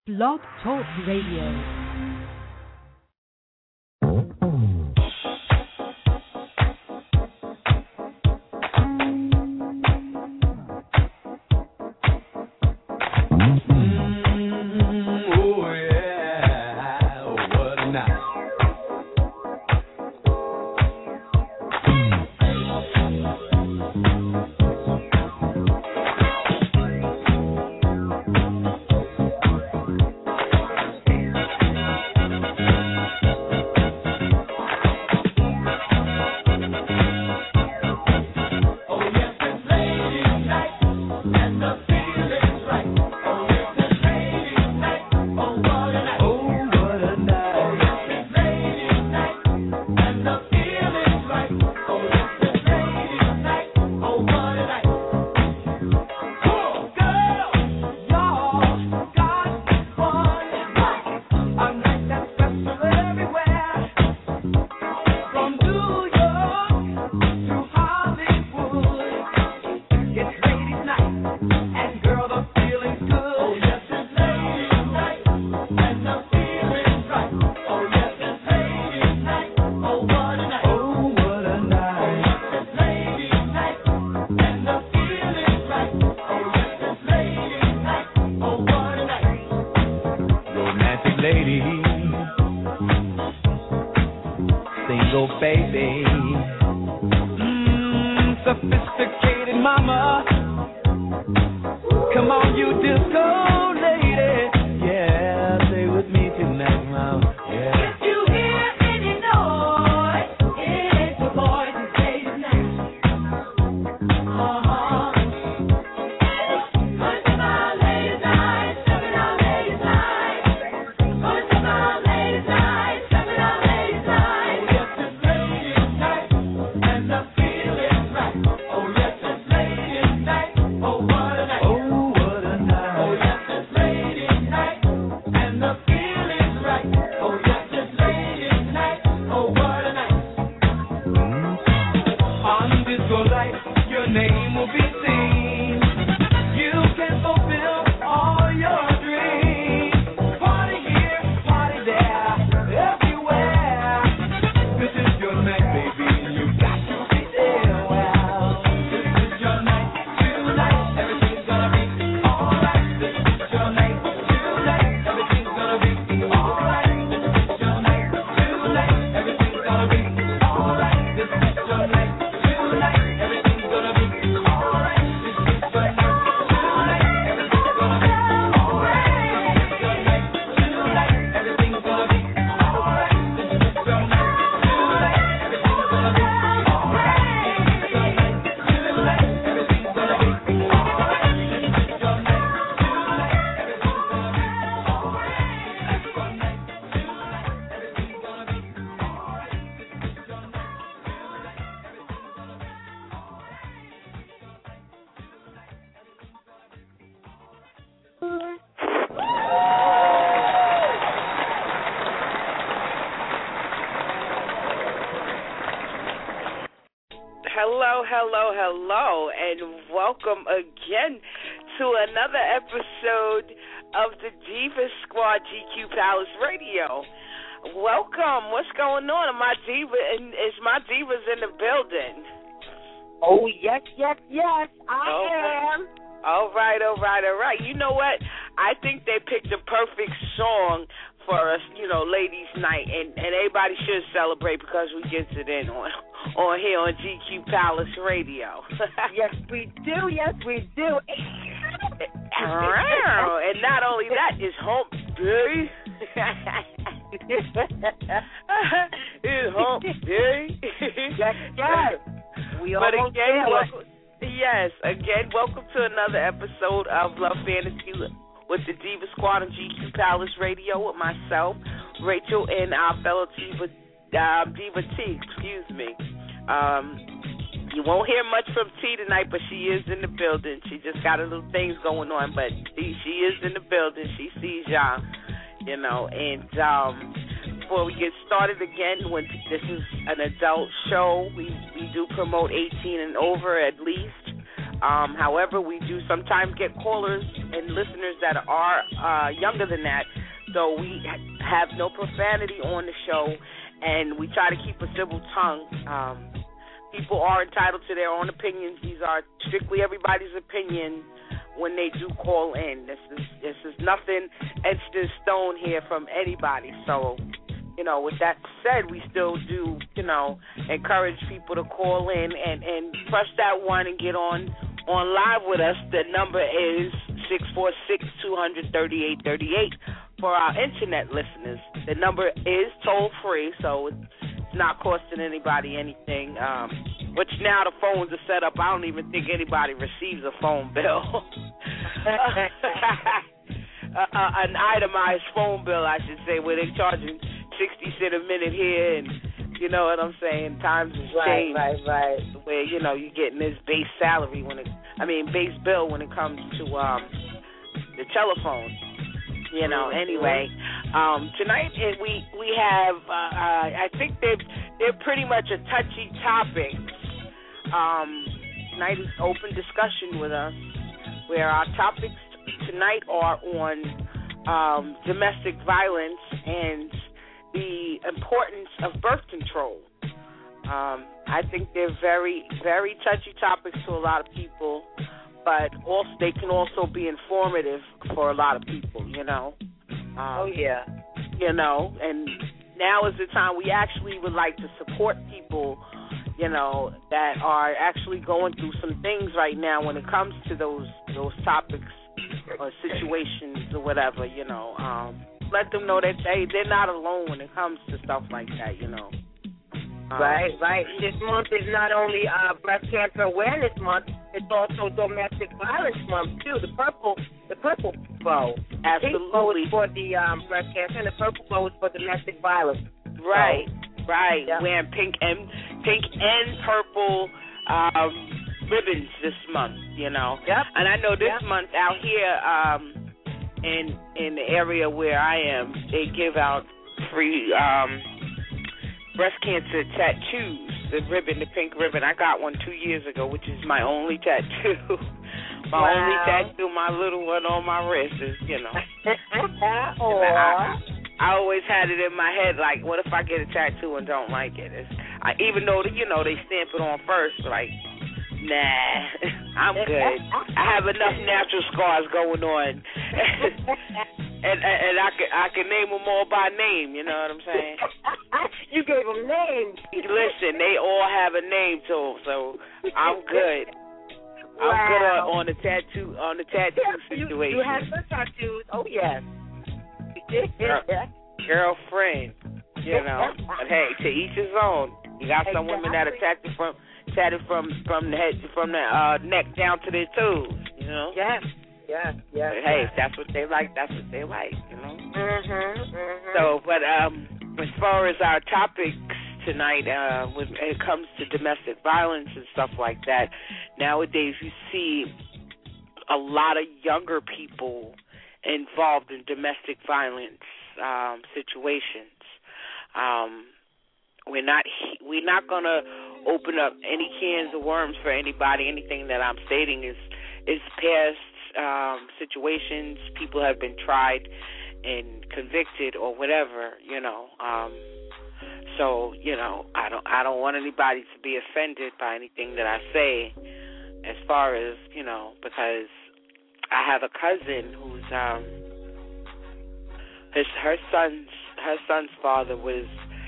Blog Talk Radio. Hello, and welcome again to another episode of the Diva Squad GQ Palace Radio. Welcome. What's going on? Is my divas in the building? Oh, yes, I am. All right. You know what? I think they picked the perfect song for us, ladies' night, and everybody should celebrate because we get it in on here on GQ Palace Radio. Yes, we do. And not only that, it's hump day. It's hump day. Yes. Welcome to another episode of Love Fantasy with the Diva Squad on GQ Palace Radio with myself, Rachel, and our fellow Diva T, excuse me. You won't hear much from T tonight, but she is in the building. She just got a little things going on, but she is in the building. She sees y'all, and before we get started again, when this is an adult show, we do promote 18 and over at least. However, we do sometimes get callers and listeners that are younger than that, so we have no profanity on the show, and we try to keep a civil tongue. People are entitled to their own opinions. These are strictly everybody's opinion when they do call in. This is nothing etched in stone here from anybody. So, with that said, we still do, encourage people to call in and press that one and get on live with us. The number is 646-200-3838 for our internet listeners. The number is toll free, so it's not costing anybody anything. Which now the phones are set up, I don't even think anybody receives a phone bill. An itemized phone bill, I should say, where they're charging 60 cents a minute here, and you know what I'm saying, times has changed. Right. Where, you're getting this base salary base bill when it comes to the telephone. Anyway, tonight we have, I think they're pretty much a touchy topic. Tonight is open discussion with us, where our topics tonight are on domestic violence and the importance of birth control. I think they're very, very touchy topics to a lot of people, but also they can also be informative for a lot of people, Oh, yeah. And now is the time we actually would like to support people, that are actually going through some things right now when it comes to those topics or situations or whatever, Let them know that they're not alone when it comes to stuff like that, Right. This month is not only Breast Cancer Awareness Month, it's also Domestic Violence Month too. The purple bow. Absolutely. Pink bow is for the breast cancer, and the purple bow is for domestic violence. Right. Yep. Wearing pink and purple ribbons this month, Yep. And I know this month out here in the area where I am, they give out free breast cancer tattoos. The pink ribbon. I got one 2 years ago, which is my only tattoo. Only tattoo, my little one on my wrist is, I always had it in my head, like, what if I get a tattoo and don't like it? Even though, they stamp it on first, like, nah, I'm good. I have enough natural scars going on. And I can name them all by name, you know what I'm saying? You gave them names. Listen, they all have a name to them, so I'm good. Wow. I'm good on the tattoo situation. You have some tattoos. Oh yes. Girlfriend, But hey, to each his own. You got some women that are tatted from the head, from the neck down to their toes. Yes. But hey, if that's what they like, that's what they like. So, but as far as our topics tonight, when it comes to domestic violence and stuff like that, nowadays you see a lot of younger people involved in domestic violence situations. We're not gonna open up any cans of worms for anybody. Anything that I'm stating is past situations. People have been tried and convicted or whatever, So, I don't want anybody to be offended by anything that I say, as far as, because I have a cousin who's her son's father was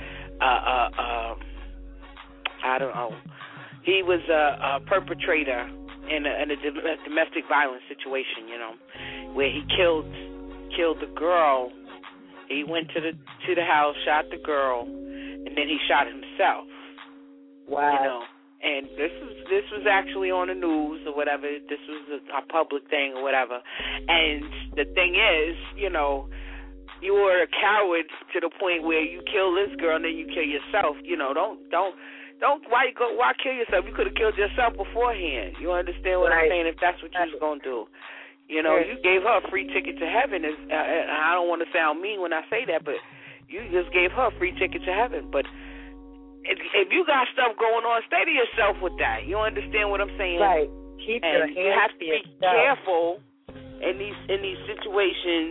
I don't know. He was a perpetrator in a domestic violence situation, where he killed the girl. He went to the house, shot the girl, and then he shot himself. Wow. And this was actually on the news or whatever. This was a public thing or whatever. And the thing is, you were a coward to the point where you kill this girl and then you kill yourself. Don't why kill yourself? You could have killed yourself beforehand. You understand what I'm saying? If that's what you was gonna do, you gave her a free ticket to heaven. I don't want to sound mean when I say that, but you just gave her a free ticket to heaven. But if you got stuff going on, stay to yourself with that. You understand what I'm saying? Right. Keep and your hands you have to be yourself. careful in these situations.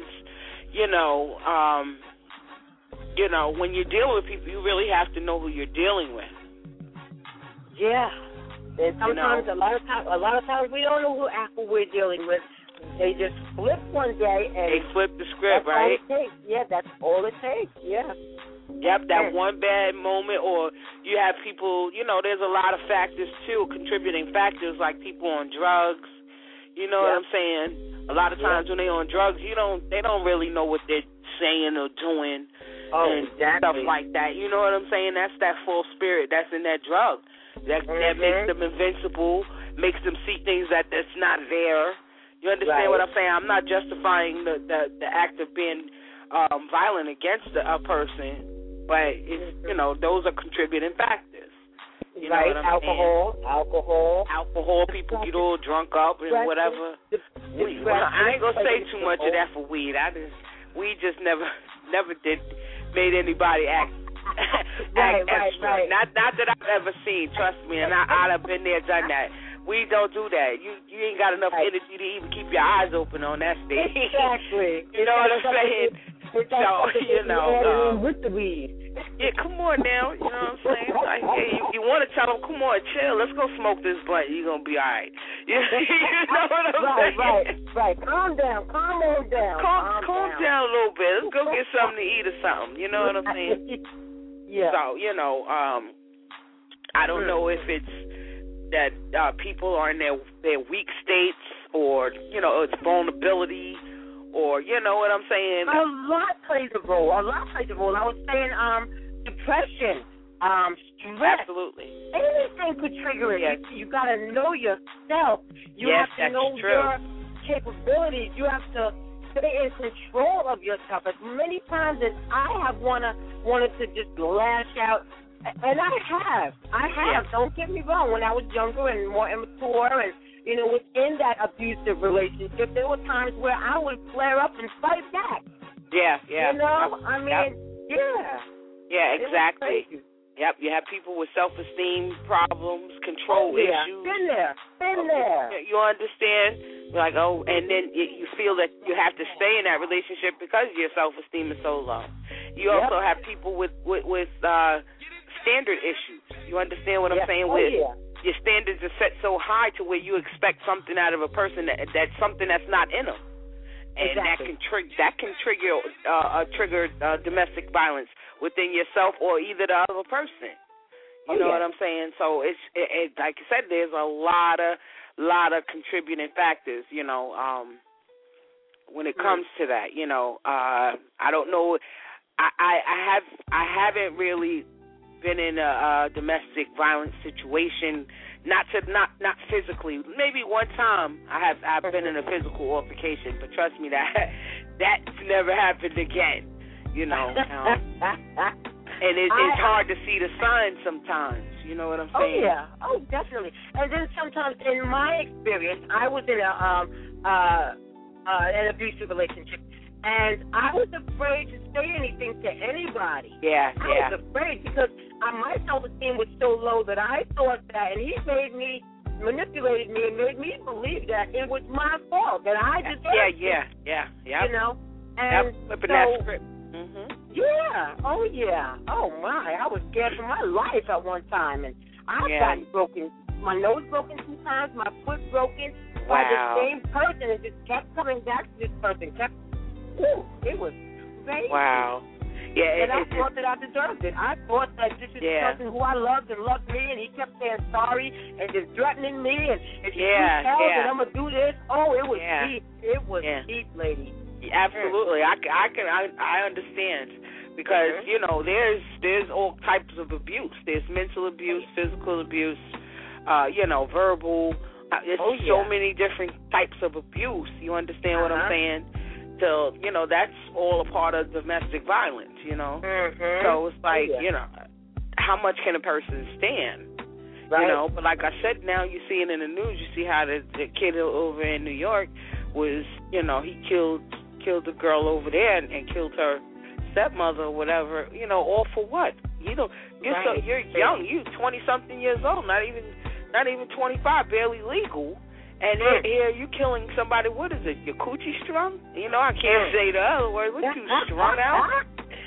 When you're dealing with people, you really have to know who you're dealing with. Yeah. And sometimes, a lot of times, we don't know who we're dealing with. They just flip one day and they flip the script, that's right? All it takes. Yeah, that's all it takes. Yeah. Yep, that one bad moment, or you have people. There's a lot of factors too, contributing factors like people on drugs. You know what I'm saying? A lot of times when they're on drugs, they don't really know what they're saying or doing. And stuff like that. You know what I'm saying? That's that false spirit that's in that drug. That makes them invincible, makes them see things that's not there. You understand what I'm saying? I'm not justifying the act of being violent against a person, but it's, those are contributing factors. You know what I'm saying? Alcohol, people get all drunk up and whatever. I ain't gonna say too much of that for weed. Weed just never made anybody act extra. Not that I've ever seen, trust me, and I've been there, done that. We don't do that. You ain't got enough energy to even keep your eyes open on that stage. Exactly. You know what I'm saying? So, with the weed. Yeah, come on now. You know what I'm saying? Like, you want to tell them, come on, chill. Let's go smoke this blunt. You're going to be all right. You know what I'm saying? Right. Calm down. Calm down a little bit. Let's go get something to eat or something. You know what I'm saying? Yeah. So, I don't know if it's that people are in their weak states or, it's vulnerability or, you know what I'm saying? A lot plays a role. I was saying depression, stress. Absolutely. Anything could trigger it. Yes. You got to know yourself. You have to know your capabilities. You have to stay in control of yourself. As many times as I have wanted to just lash out, and I have. Yeah. Don't get me wrong. When I was younger and more immature and, within that abusive relationship, there were times where I would flare up and fight back. Yeah. I mean, Yeah, exactly. Yep, you have people with self-esteem problems, control issues. Been there. You understand? Like, and then you feel that you have to stay in that relationship because your self-esteem is so low. You also have people with standard issues. You understand what I'm saying? Your standards are set so high to where you expect something out of a person that's something that's not in them. And that can trigger domestic violence within yourself or either the other person. You know what I'm saying? So it's like I said, there's a lot of contributing factors. When it comes to that, I don't know. I haven't really been in a domestic violence situation. Not physically. Maybe one time I've been in a physical altercation, but trust me, that's never happened again. And it's hard to see the signs sometimes. You know what I'm saying? Oh, definitely. And then sometimes, in my experience, I was in an abusive relationship, and I was afraid to say anything to anybody. I was afraid because my self-esteem was so low that I thought that, and he manipulated me and made me believe that it was my fault, that I deserved it. Yeah. And flipping that script. Oh my, I was scared for my life at one time, and I've gotten broken, my nose broken 2 times, my foot broken by the same person, and just kept coming back to this person. It was crazy. Wow. Yeah, and I thought that I deserved it. I thought that this is the person who I loved and loved me, and he kept saying sorry and just threatening me, and if you tell that I'm gonna do this, it was deep. It was deep, lady. Absolutely, I understand because there's all types of abuse. There's mental abuse, physical abuse, verbal. There's so many different types of abuse. You understand what I'm saying? So that's all a part of domestic violence. So it's like how much can a person stand? Right. But like I said, now you see it in the news. You see how the kid over in New York was, he killed the girl over there and killed her stepmother or whatever, all for what? You're young, you 20-something years old, not even 25, barely legal, And here you killing somebody. What is it? Your coochie strung? You know, I can't say the other word. What, you strung out?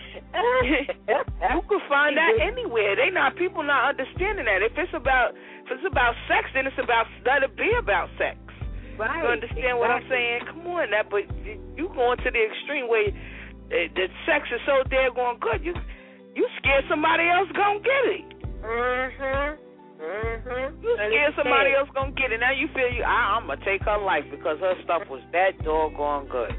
You can find that anywhere. People not understanding that. If it's about sex, then it's about, let it be about sex. Right. You understand what I'm saying? Come on, but you going to the extreme where the sex is so daggone good. You scared somebody else gonna get it. You scared somebody else gonna get it. Now you feel I'm gonna take her life because her stuff was that doggone good.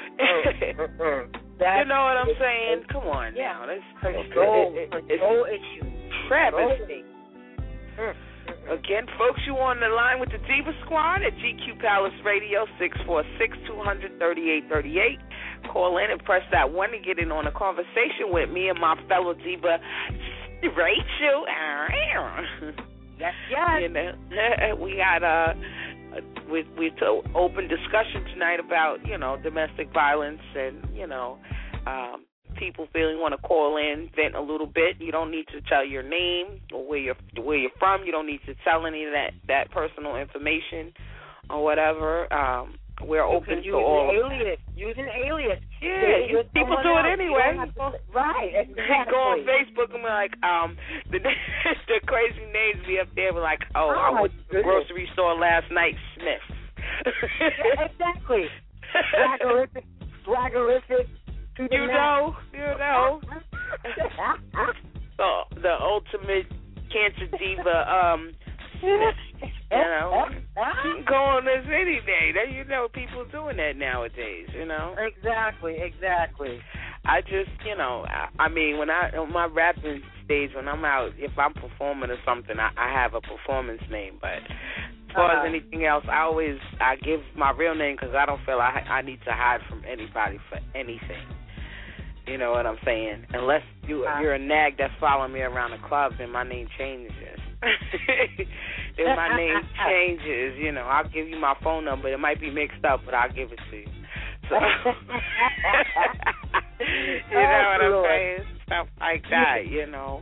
You know what I'm saying? Come on now. That's control issue. Travesty. Again, folks, you on the line with the Diva Squad at GQ Palace Radio, 646-200-3838. Call in and press that 1 to get in on a conversation with me and my fellow diva, Rachel. Yes. You know, we got we open discussion tonight about, you know, domestic violence and, you know, people feeling want to call in, vent a little bit. You don't need to tell your name or where you're from. You don't need to tell any of that personal information or whatever. We're open to all. Use an alias. Yeah, people do it anyway. Right. Exactly. Go on Facebook and be like, the crazy names be up there. Be like, I went to the grocery store last night, Smith. Yeah, exactly. Swaggerific. You know. So the ultimate cancer diva, Smith. You know, you can go on this any day. You know, people doing that nowadays. You know. Exactly. I just, you know, I mean, on my rapping stage, when I'm out, if I'm performing or something, I have a performance name. But as far as anything else, I give my real name because I don't feel I need to hide from anybody for anything. You know what I'm saying? Unless you're a nag that's following me around the club, then my name changes. If my name changes, you know, I'll give you my phone number. It might be mixed up, but I'll give it to you. So, you know what I'm saying? Stuff like that, you know.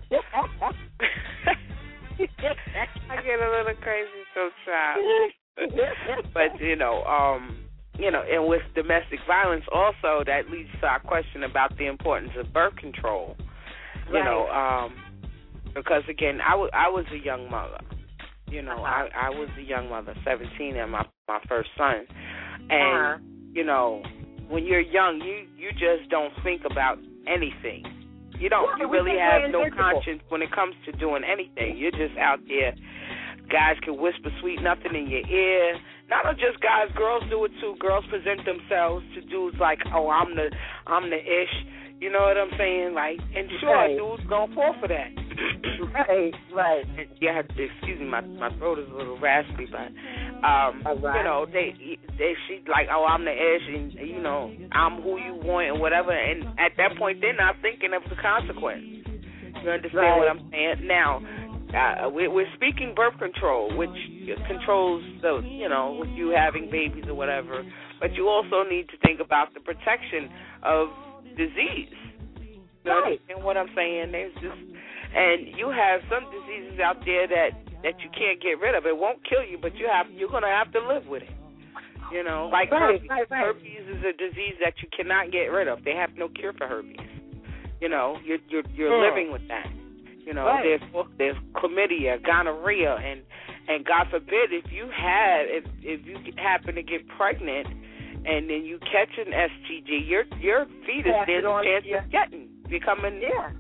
I get a little crazy sometimes. But, you know, and with domestic violence also, that leads to our question about the importance of birth control. You know, because, again, I was a young mother. You know, I was a young mother, 17, and my first son. And, you know, when you're young, you just don't think about anything. You really have no conscience when it comes to doing anything. You're just out there. Guys can whisper sweet nothing in your ear. Not just guys, girls do it too. Girls present themselves to dudes like, I'm the ish. You know what I'm saying? Like, and sure, dudes gonna fall for that. Right. Yeah, excuse me, my throat is a little raspy, but you know, she's like, I'm the ish, and you know, I'm who you want and whatever. And at that point, they're not thinking of the consequence. You understand what I'm saying? Now, we're speaking birth control, which controls the, you know, with you having babies or whatever. But you also need to think about the protection of disease. You understand what I'm saying? There's just, and you have some diseases out there that you can't get rid of. It won't kill you, but you're gonna have to live with it. You know, like herpes. Herpes is a disease that you cannot get rid of. They have no cure for herpes. You know, you're living with that. You know, there's chlamydia, gonorrhea, and God forbid if you happen to get pregnant and then you catch an STD, your fetus there's a chance of becoming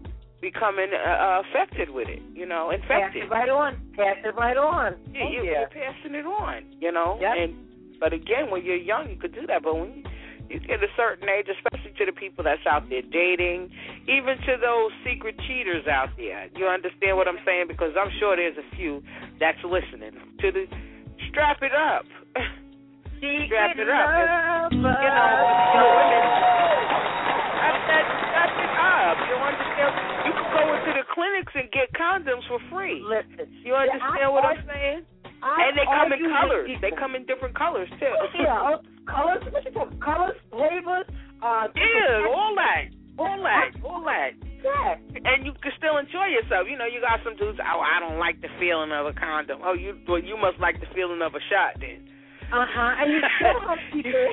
affected with it. You know, infected. Pass it right on. Yeah, you're passing it on. You know, but again, when you're young, you could do that, but when you get a certain age, especially to the people that's out there dating, even to those secret cheaters out there. You understand what I'm saying? Because I'm sure there's a few that's listening. Strap it up. Strap it up. You know, women, strap it up. You understand? You can go into the clinics and get condoms for free. Listen. You understand what I'm saying? And they come in colors. They come in different colors, too. Yeah, colors, colors, flavors. All that. Yeah. And you can still enjoy yourself. You know, you got some dudes, I don't like the feeling of a condom. You must like the feeling of a shot then. And you still have people.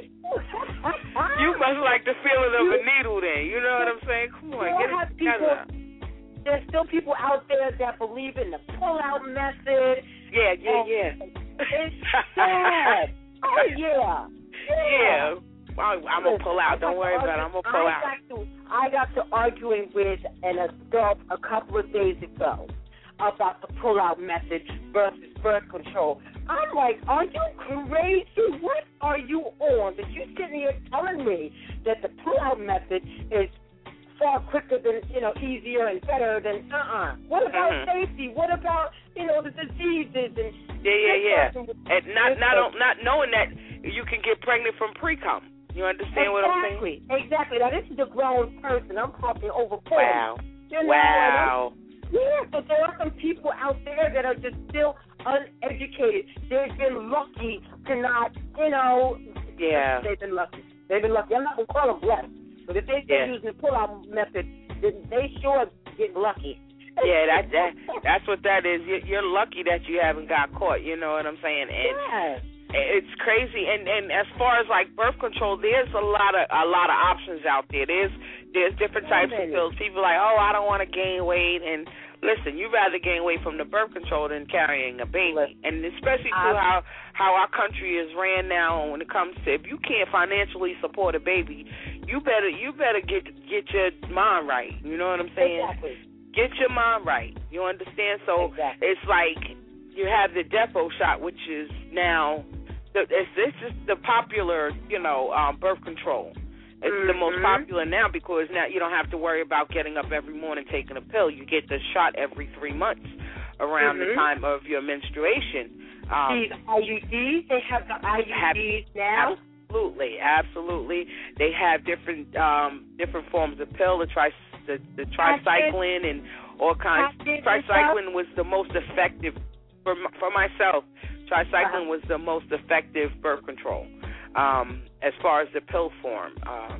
You must like the feeling of a needle then. You know what I'm saying? Come on, get it together. There's still people out there that believe in the pull-out method. Yeah. It's sad. Oh, yeah. I'm going to pull out. Don't worry about it. I'm going to pull out. I got to arguing with an adult a couple of days ago about the pull-out method versus birth control. I'm like, are you crazy? What are you on? That you sitting here telling me that the pull-out method is far quicker than, easier and better than, What about safety? What about, the diseases and... Yeah. And not knowing that you can get pregnant from pre-cum. You understand what I'm saying? Exactly. Now, this is a grown person. I'm talking over 40. Wow. Wow. Yeah, but there are some people out there that are just still uneducated. They've been lucky to not, Yeah. They've been lucky. I'm not going to call them blessed. But if they've been using the pull-out method, then they sure get lucky. Yeah, that's what that is. You're lucky that you haven't got caught. You know what I'm saying? And it's crazy. And as far as like birth control, there's a lot of options out there. There's different types of pills. People are like, oh, I don't want to gain weight. And listen, you'd rather gain weight from the birth control than carrying a baby. And especially through how our country is ran now when it comes to, if you can't financially support a baby, you better get your mind right. You know what I'm saying? Exactly. Get your mind right. You understand? So It's like you have the Depo shot, which is now this is the popular, birth control. It's the most popular now because now you don't have to worry about getting up every morning taking a pill. You get the shot every 3 months around the time of your menstruation. These IUDs, they have the IUDs now? Absolutely. They have different forms of pill, the tricycline and all kinds. Tricycline was the most effective for myself. Tricycline was the most effective birth control as far as the pill form.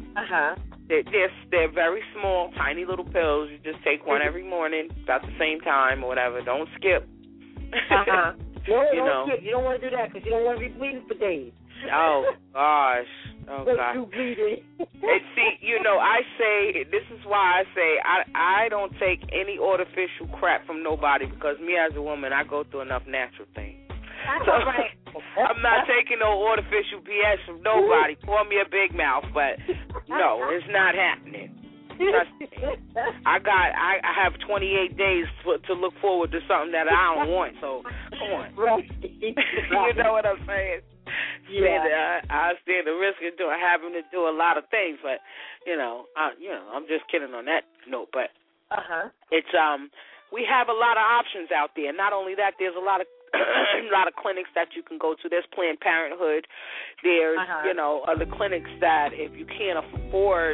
They're very small, tiny little pills. You just take one every morning about the same time or whatever. Don't skip. No, don't skip. You don't want to do that because you don't want to be bleeding for days. Oh, gosh. Oh, God. You bleeding. And see, I say, this is why I say I don't take any artificial crap from nobody because me as a woman, I go through enough natural things. So, I'm not taking no artificial BS from nobody. Pour me a big mouth, but no, it's not happening. Trust me. I have 28 days to look forward to something that I don't want. So come on, you know what I'm saying? Yeah, I stand the risk of having to do a lot of things, but I'm just kidding on that note. But it's we have a lot of options out there. Not only that, there's a lot of clinics that you can go to. There's Planned Parenthood. There's other clinics that if you can't afford,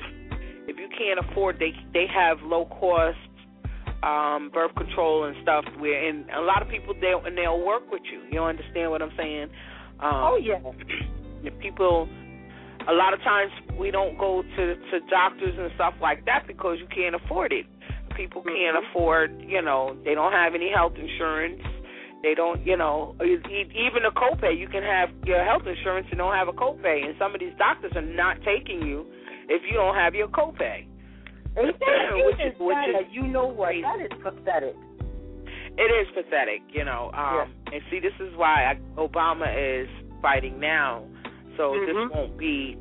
they have low cost birth control and stuff. And a lot of people they'll work with you. You understand what I'm saying? People. A lot of times we don't go to doctors and stuff like that because you can't afford it. People can't afford. They don't have any health insurance. They don't, even a copay. You can have your health insurance and don't have a copay. And some of these doctors are not taking you if you don't have your copay. Which is you know what? That is pathetic. It is pathetic, And see, this is why Obama is fighting now. So this won't be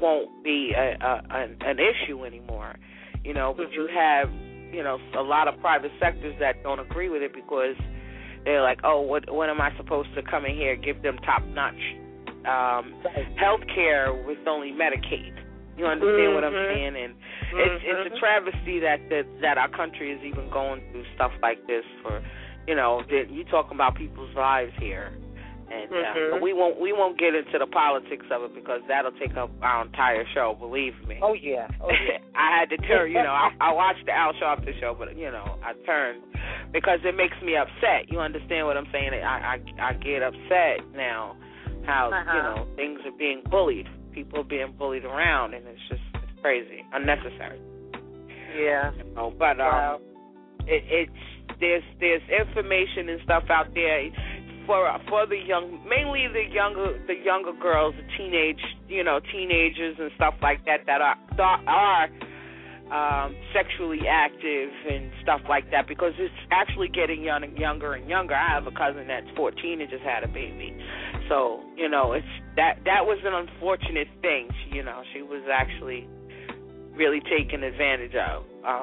an issue anymore, But you have, a lot of private sectors that don't agree with it because they're like, oh, what am I supposed to come in here give them top-notch health care with only Medicaid? You understand what I'm saying? And it's a travesty that our country is even going through stuff like this for, you talking about people's lives here. And but we won't get into the politics of it because that'll take up our entire show. Believe me. Oh yeah. I had to turn. I watched the Al Sharpton show, but I turned because it makes me upset. You understand what I'm saying? I get upset now how things are being bullied. People are being bullied around, and it's crazy, unnecessary. Yeah. But there's information and stuff out there. for the mainly the younger girls, the teenagers and stuff like that are sexually active and stuff like that, because it's actually getting younger and younger. I have a cousin that's 14 and just had a baby, so it's that was an unfortunate thing. She was actually really taken advantage of.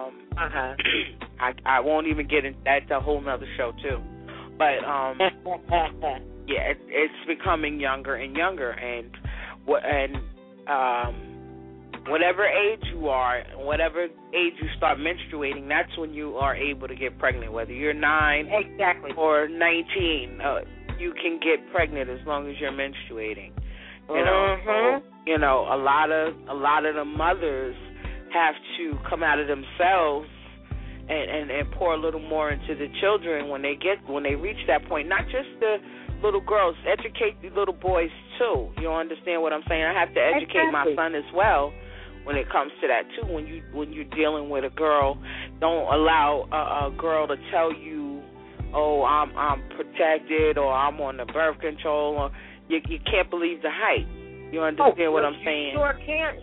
I won't even get into that. That's a whole nother show too. But yeah, it's becoming younger and younger, and whatever age you are, whatever age you start menstruating, that's when you are able to get pregnant. Whether you're 9 or 19, you can get pregnant as long as you're menstruating. So, a lot of the mothers have to come out of themselves and pour a little more into the children when they reach that point. Not just the little girls, educate the little boys too. You understand what I'm saying? I have to educate my son as well when it comes to that too. When you're dealing with a girl, don't allow a girl to tell you, "Oh, I'm protected," or "I'm on the birth control," or you can't believe the hype. You understand what I'm saying? Sure can't.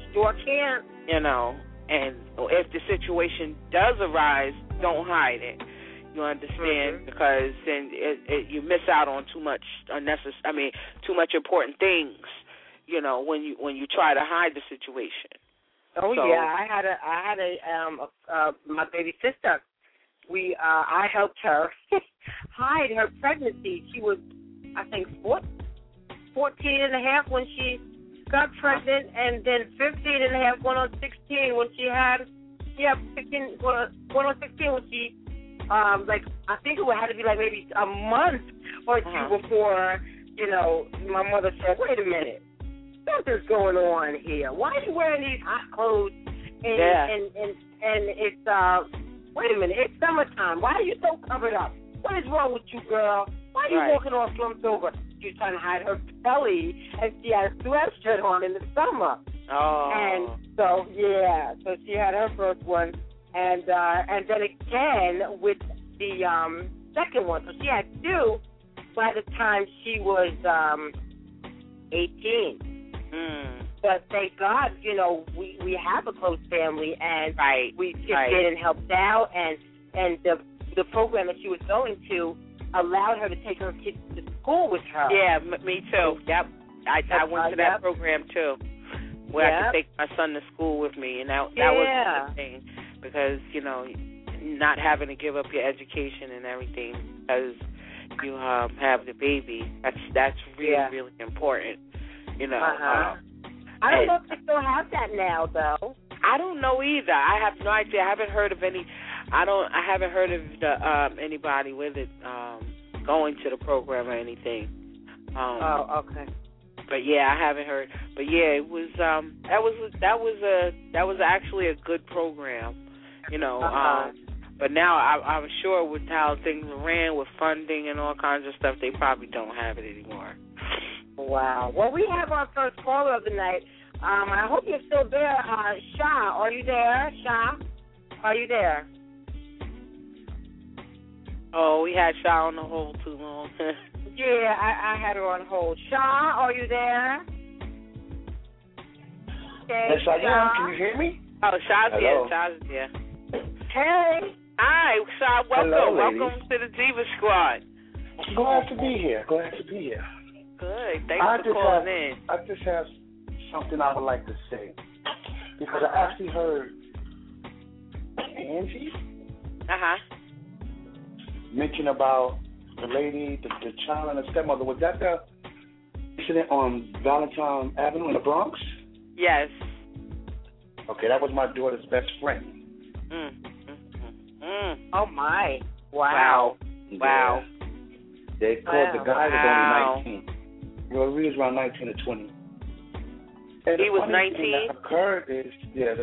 And if the situation does arise, don't hide it. You understand? Because then you miss out on too much important things. When you try to hide the situation. Oh so, yeah, I had my baby sister. I helped her hide her pregnancy. She was, I think, 14 and a half when she got pregnant, and then 15 and a half, going on 16 when she had, 15, going on 16 when she, I think it had to be like maybe a month or two before, my mother said, "Wait a minute, something's going on here. Why are you wearing these hot clothes? And it's, wait a minute, it's summertime. Why are you so covered up? What is wrong with you, girl? Why are you walking all slumped over?" She was trying to hide her belly, and she had a sweatshirt on in the summer. Oh. And so she had her first one, and then again with the second one. So she had two by the time she was 18. But thank God, we have a close family, and we just did and helped out, and the program that she was going to allowed her to take her kids to school with her. Yeah, me too. Yep. I went to that program too, where I could take my son to school with me, and that was the thing, because not having to give up your education and everything because you have the baby. That's really really important. I don't know if they still have that now, though. I don't know either. I have no idea. I haven't heard of any. I haven't heard of anybody with it going to the program or anything. Okay. But yeah, I haven't heard. But yeah, it was that was actually a good program, But now I'm sure with how things ran with funding and all kinds of stuff, they probably don't have it anymore. Wow. Well, we have our first caller of the night. I hope you're still there. Shah, are you there? Shah, are you there? Oh, we had Shah on the hold too long. Yeah, I had her on hold. Shah, are you there? Okay, yes, I am. Can you hear me? Oh, Shah's here. Shah's here. Hey. Hi, Shah. Welcome. Hello, welcome to the Diva Squad. Glad to be here. Good. Thanks for calling in. I just have something I would like to say, because I actually heard Angie mention about the lady, the child, and the stepmother. Was that the incident on Valentine Avenue in the Bronx? Yes. Okay, that was my daughter's best friend. Oh, my. Wow. Wow. They called the guy was only 19. He was around 19 or 20. And he was 19? The funny thing that occurred is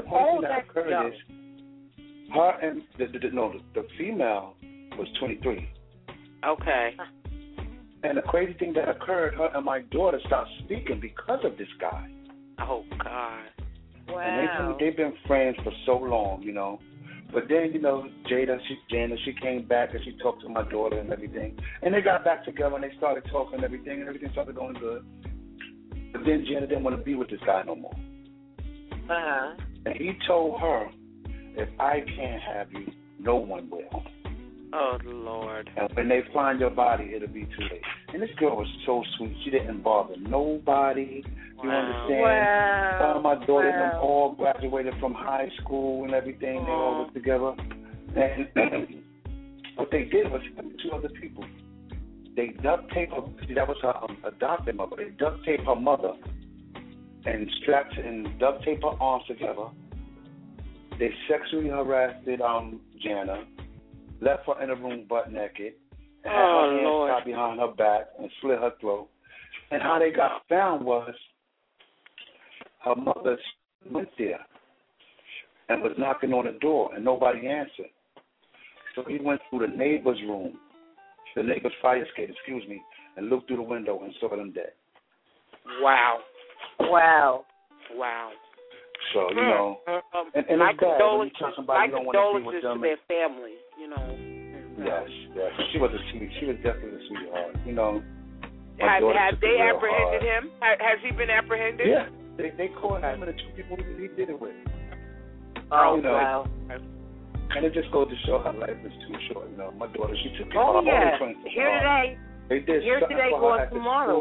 her and the female was 23. Okay. And the crazy thing that occurred, her and my daughter stopped speaking because of this guy. Oh, God. Wow. And they've been friends for so long, But then, you know, Jana, she came back and she talked to my daughter and everything. And they got back together and they started talking and everything started going good. But then Jana didn't want to be with this guy no more. Uh-huh. And he told her, if I can't have you, no one will. Oh, Lord. And when they find your body, it'll be too late. And this girl was so sweet. She didn't bother nobody. You understand? Wow. My daughter and them all graduated from high school and everything. They all was together. And what they did was two other people. They duct taped her. That was her adopted mother. They duct taped her mother and duct taped her arms together. They sexually harassed Jana, left her in a room butt naked, and had her hands tied behind her back and slit her throat. And how they got found was her mother went there and was knocking on the door, and nobody answered. So he went through the neighbor's room, the neighbor's fire escape, and looked through the window and saw them dead. Wow. So, you know, and my it's bad when you tell somebody you don't want to be with them. To their family, you know. Yes. She was definitely a sweetheart, you know. Have they apprehended him? Has he been apprehended? Yeah, they caught him and the two people he did it with. Oh, you know, wow. And it just goes to show how life is too short. You know, my daughter, she took it all the Here today. They did here today, going tomorrow.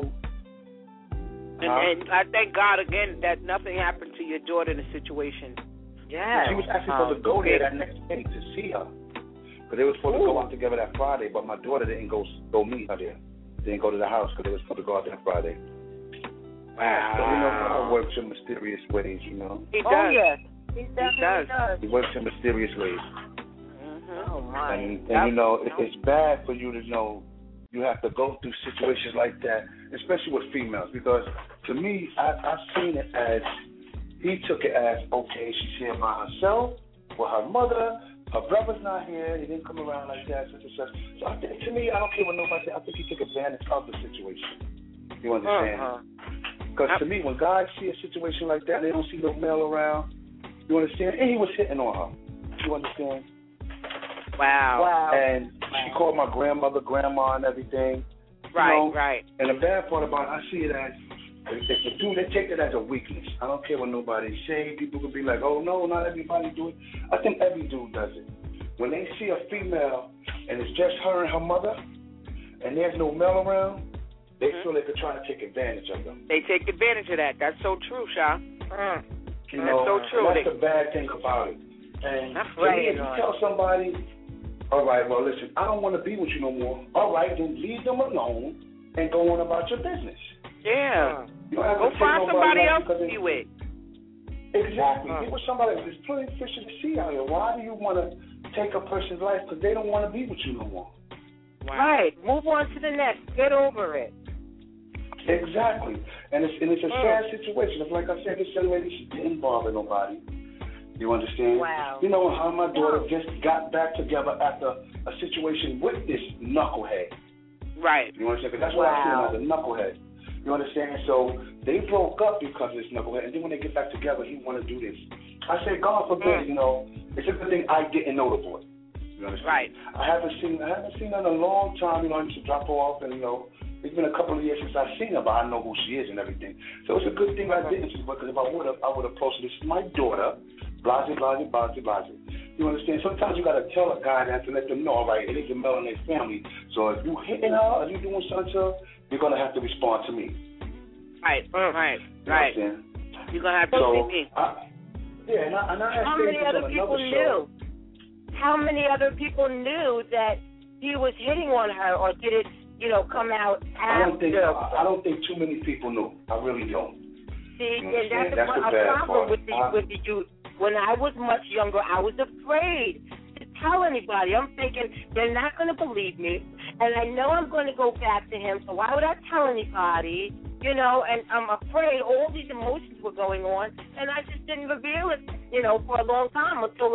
And I thank God again that nothing happened to your daughter in the situation. Yeah. She was actually supposed to go there that next day to see her. Because they were supposed to go out together that Friday, but my daughter didn't go meet her there. They didn't go to the house because they were supposed to go out that Friday. Wow. So, you know, God works in mysterious ways, you know. He does. Oh, yes. He definitely does. He works in mysterious ways. Mm-hmm. Oh, my. And you know, it's bad for you to know you have to go through situations like that, especially with females, because to me, I've seen it as, he took it as, okay, she's here by herself, with her mother, her brother's not here, he didn't come around like that, such and such. So I think, to me, I don't care what nobody says, I think he took advantage of the situation. You understand? Because to me, when guys see a situation like that, they don't see no male around, you understand? And he was hitting on her. You understand? Wow. And she called my grandmother, grandma, and everything. Right, you know? right. And the bad part about it, I see it as, if they do, they take it as a weakness. I don't care what nobody say. People could be like, oh, no, not everybody do it. I think every dude does it. When they see a female and it's just her and her mother, and there's no male around, they feel they could try to take advantage of them. They take advantage of that. That's so true, Sha. You know, that's so true. That's the bad thing about it. And that's right. If you tell somebody, all right, well, listen, I don't want to be with you no more. All right, then leave them alone and go on about your business. Yeah. You don't have go to find somebody else to be with. Exactly. Get with somebody. There's plenty of fish in the sea out here. Why do you want to take a person's life? Because they don't want to be with you no more. Wow. Right. Move on to the next. Get over it. Exactly. And it's a sad situation. It's like I said, this young lady, she didn't bother nobody. You understand? Wow. You know how my daughter just got back together after a situation with this knucklehead. Right. You understand? Because that's what I see him as, a knucklehead. You understand? So they broke up because of this knucklehead, and then when they get back together, he want to do this. I say, God forbid, you know, it's a good thing I didn't know the boy. You understand? Right. I haven't seen her in a long time. You know, I used to drop her off, and you know, it's been a couple of years since I've seen her, but I know who she is and everything. So it's a good thing I didn't see her, because if I would have approached her. This is my daughter. Blase. You understand? Sometimes you got to tell a guy that to let them know, all right, it is a male in their family. So if you hitting her, if you doing something to her, you're going to have to respond to me. Right. You know you're going to have to see me. And I have How many other people knew? How many other people knew that he was hitting on her, or did it, you know, come out after? I don't think too many people knew. I really don't. See, and that's a problem with the youth. When I was much younger, I was afraid to tell anybody. I'm thinking they're not going to believe me, and I know I'm going to go back to him, so why would I tell anybody? You know, and I'm afraid all these emotions were going on, and I just didn't reveal it, you know, for a long time until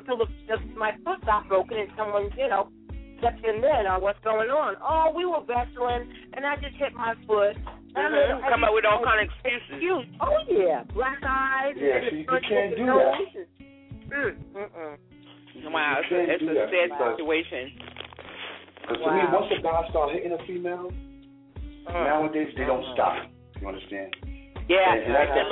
my foot got broken and someone, you know, stepped in there on what's going on. Oh, we were wrestling, and I just hit my foot. Come up with all kind of excuses. Oh, yeah. Black eyes. Yeah, and you can't do that. Wow, it's a sad situation. Because to me, once a guy starts hitting a female, nowadays they don't stop. You understand? Yeah, and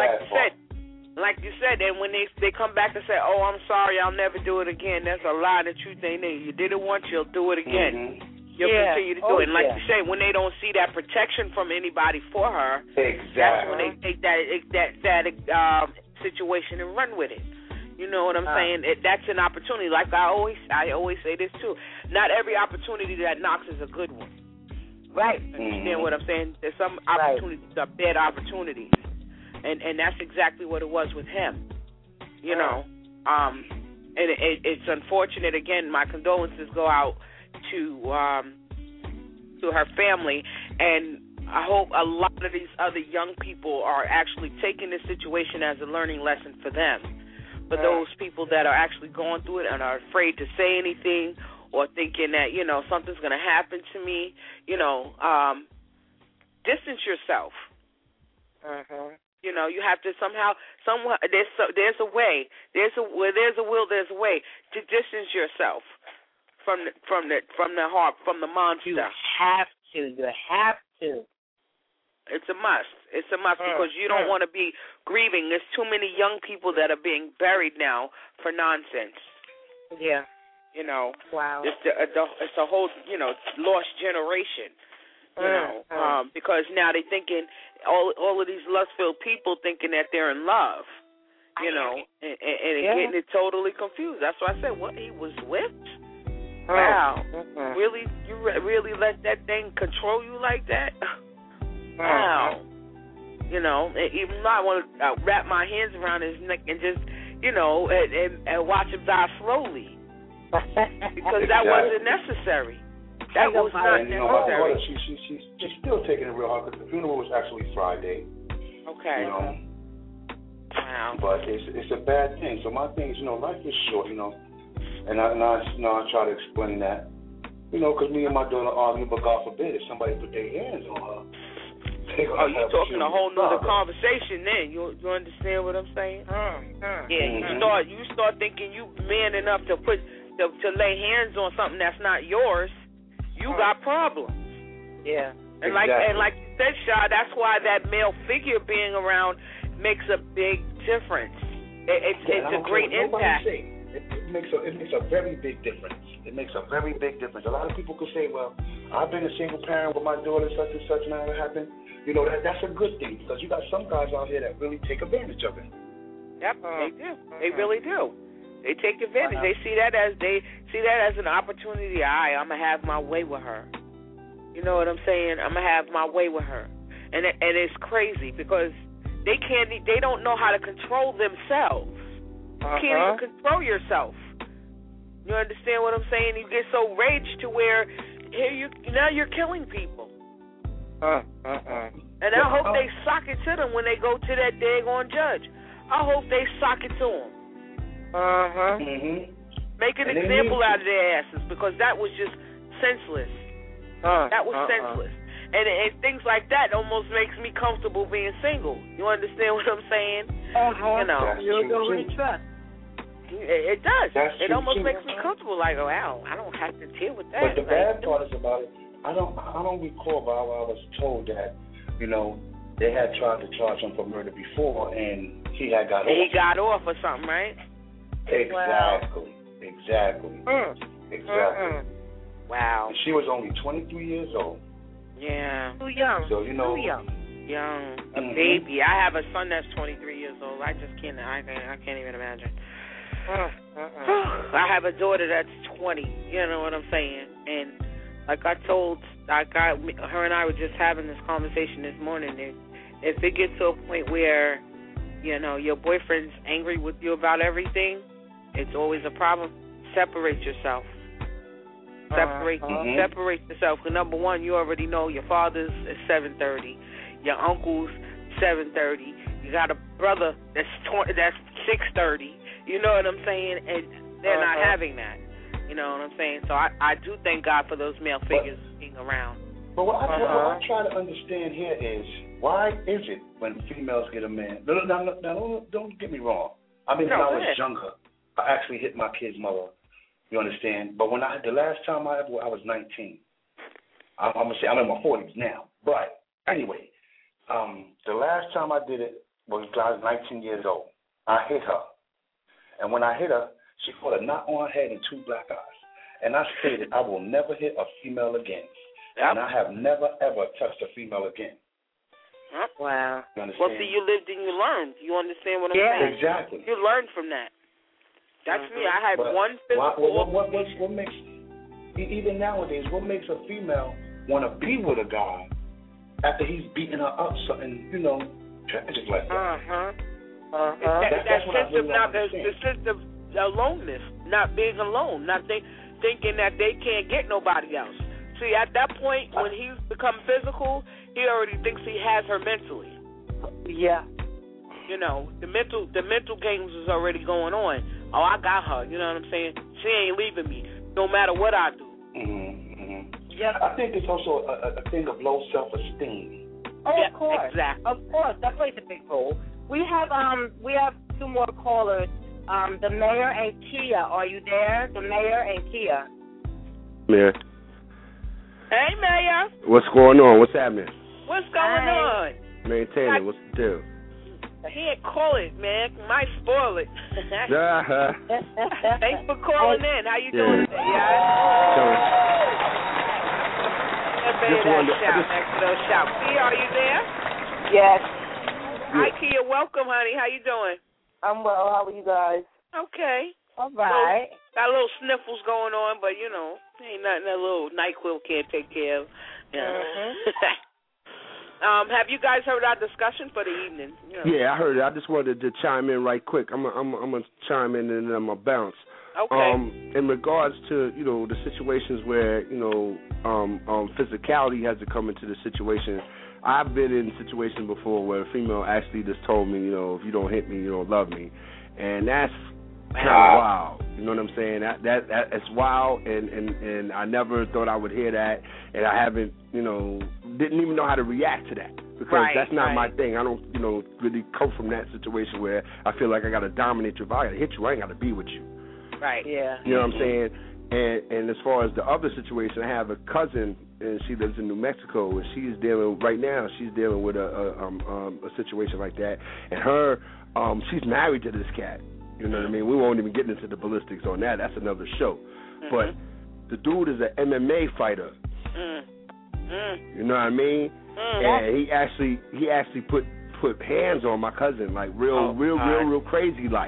like you said, and when they come back and say, "Oh, I'm sorry, I'll never do it again," that's a lie. The truth ain't there. You did it once, you'll do it again. You'll continue to do it. And like you say, when they don't see that protection from anybody for her, that's when they take that situation and run with it. You know what I'm saying? That's an opportunity. Like I always say this too. Not every opportunity that knocks is a good one. Right. Understand what I'm saying? There's some opportunities that are bad opportunities, and that's exactly what it was with him. You know, and it's unfortunate. Again, my condolences go out to her family, and I hope a lot of these other young people are actually taking this situation as a learning lesson for them. For those people that are actually going through it and are afraid to say anything or thinking that, you know, something's going to happen to me, you know, distance yourself. You know, you have to somewhere. There's a way. There's a will. There's a way to distance yourself from the heart, from the monster. You have to. It's a must. It's a must because you don't want to be grieving. There's too many young people that are being buried now for nonsense. Yeah. You know. Wow. It's a whole, you know, lost generation. You know, because now they're thinking all of these lust-filled people thinking that they're in love. You know, and getting it totally confused. That's why I said, what, he was whipped? Wow. Really, you really let that thing control you like that? Wow. You know, even though I want to wrap my hands around his neck and just, you know, and watch him die slowly. Because that wasn't necessary. That was not necessary. You know, my daughter, she's still taking it real hard because the funeral was actually Friday. Okay. You know. Wow. But it's a bad thing. So my thing is, you know, life is short, you know. And I try to explain that. You know, because me and my daughter argue, but God forbid if somebody put their hands on her. Oh, you're talking a whole nother conversation then. You understand what I'm saying? Yeah, you start thinking you man enough to lay hands on something that's not yours, you got problems. Yeah. And like you said, Shah, that's why that male figure being around makes a big difference. It's a great impact. It makes a very big difference. It makes a very big difference. A lot of people could say, well, I've been a single parent with my daughter, such and such, and how it happened. You know, that's a good thing because you got some guys out here that really take advantage of it. Yep, they do. They really do. They take advantage. They see that as an opportunity. I'm gonna have my way with her. You know what I'm saying? I'm gonna have my way with her, and it's crazy because they don't know how to control themselves. You can't even control yourself. You understand what I'm saying? You get so raged to where now you're killing people. And I hope they sock it to them when they go to that daggone judge. I hope they sock it to them. Make an example out of their asses because that was just senseless. That was senseless. And things like that almost makes me comfortable being single. You understand what I'm saying? You know. You don't really trust. It does. It almost makes me comfortable. Like, wow, I don't have to deal with that. But the bad part is about it. I don't recall, but I was told that, you know, they had tried to charge him for murder before, and he had got off. He got off or something, right? Exactly. Wow. And she was only 23 years old. Yeah. Too young. So, you know. Too young. Young. A baby. I have a son that's 23 years old. I just can't. I can't even imagine. I have a daughter that's 20. You know what I'm saying? And like her and I were just having this conversation this morning. If it gets to a point where, you know, your boyfriend's angry with you about everything, it's always a problem. Separate yourself. Separate yourself. Because number one, you already know your father's is 7:30, your uncle's 7:30. You got a brother that's 6:30. You know what I'm saying? And they're not having that. You know what I'm saying? So I do thank God for those male figures being around. But what I try to understand here is, why is it when females get a man? No, don't get me wrong. I mean, when I was younger, I actually hit my kid's mother You understand? But the last time I was 19. I'm gonna say I'm in my 40s now. But anyway, the last time I did it was when I was 19 years old. I hit her, and when I hit her, she caught a knot on her head and 2 black eyes. And I stated I will never hit a female again, and I have never ever touched a female again. Wow. You understand? Well, see, you lived and you learned. You understand what I'm saying? Yeah, exactly. You learned from that. That's me. I had one physical. What makes, even nowadays, what makes a female want to be with a guy after he's beating her up, something, tragic like that? That's what I really don't understand. The sense of aloneness, not being alone, not thinking that they can't get nobody else. See, at that point, when he's become physical, he already thinks he has her mentally. Yeah. The mental games is already going on. Oh, I got her. You know what I'm saying? She ain't leaving me, no matter what I do. Yeah. I think it's also a thing of low self-esteem. Oh, yeah, of course. Exactly. Of course, that plays a big role. We have 2 more callers. The mayor and Kia. Are you there? The mayor and Kia. Mayor. Hey, Mayor. What's going on? What's happening? What's going on? Maintain it. What's the deal? Can't call it, man. Might spoil it. Thanks for calling in. How you doing today, Shout. Kia, are you there? Yes. Hi, Kia. Welcome, honey. How you doing? I'm well. How are you guys? Okay. All right. Got a little sniffles going on, but, ain't nothing a little NyQuil can't take care of. Have you guys heard our discussion for the evening? Yeah, I heard it. I just wanted to chime in right quick. I'm gonna chime in and then I'm gonna bounce. Okay. In regards to the situations where physicality has to come into the situation, I've been in situations before where a female actually just told me, if you don't hit me, you don't love me, and that's kind of wild. You know what I'm saying? That's wild, and I never thought I would hear that, and I haven't, didn't even know how to react to that because that's not my thing. I don't, really come from that situation where I feel like I got to dominate you. If I got to hit you, I ain't got to be with you. Right. Yeah. You know what I'm saying? And as far as the other situation, I have a cousin, and she lives in New Mexico, and she's dealing with a situation like that, and her, she's married to this cat. You know what I mean? We won't even get into the ballistics on that. That's another show. But the dude is an MMA fighter. You know what I mean? And he actually put hands on my cousin, like real crazy like.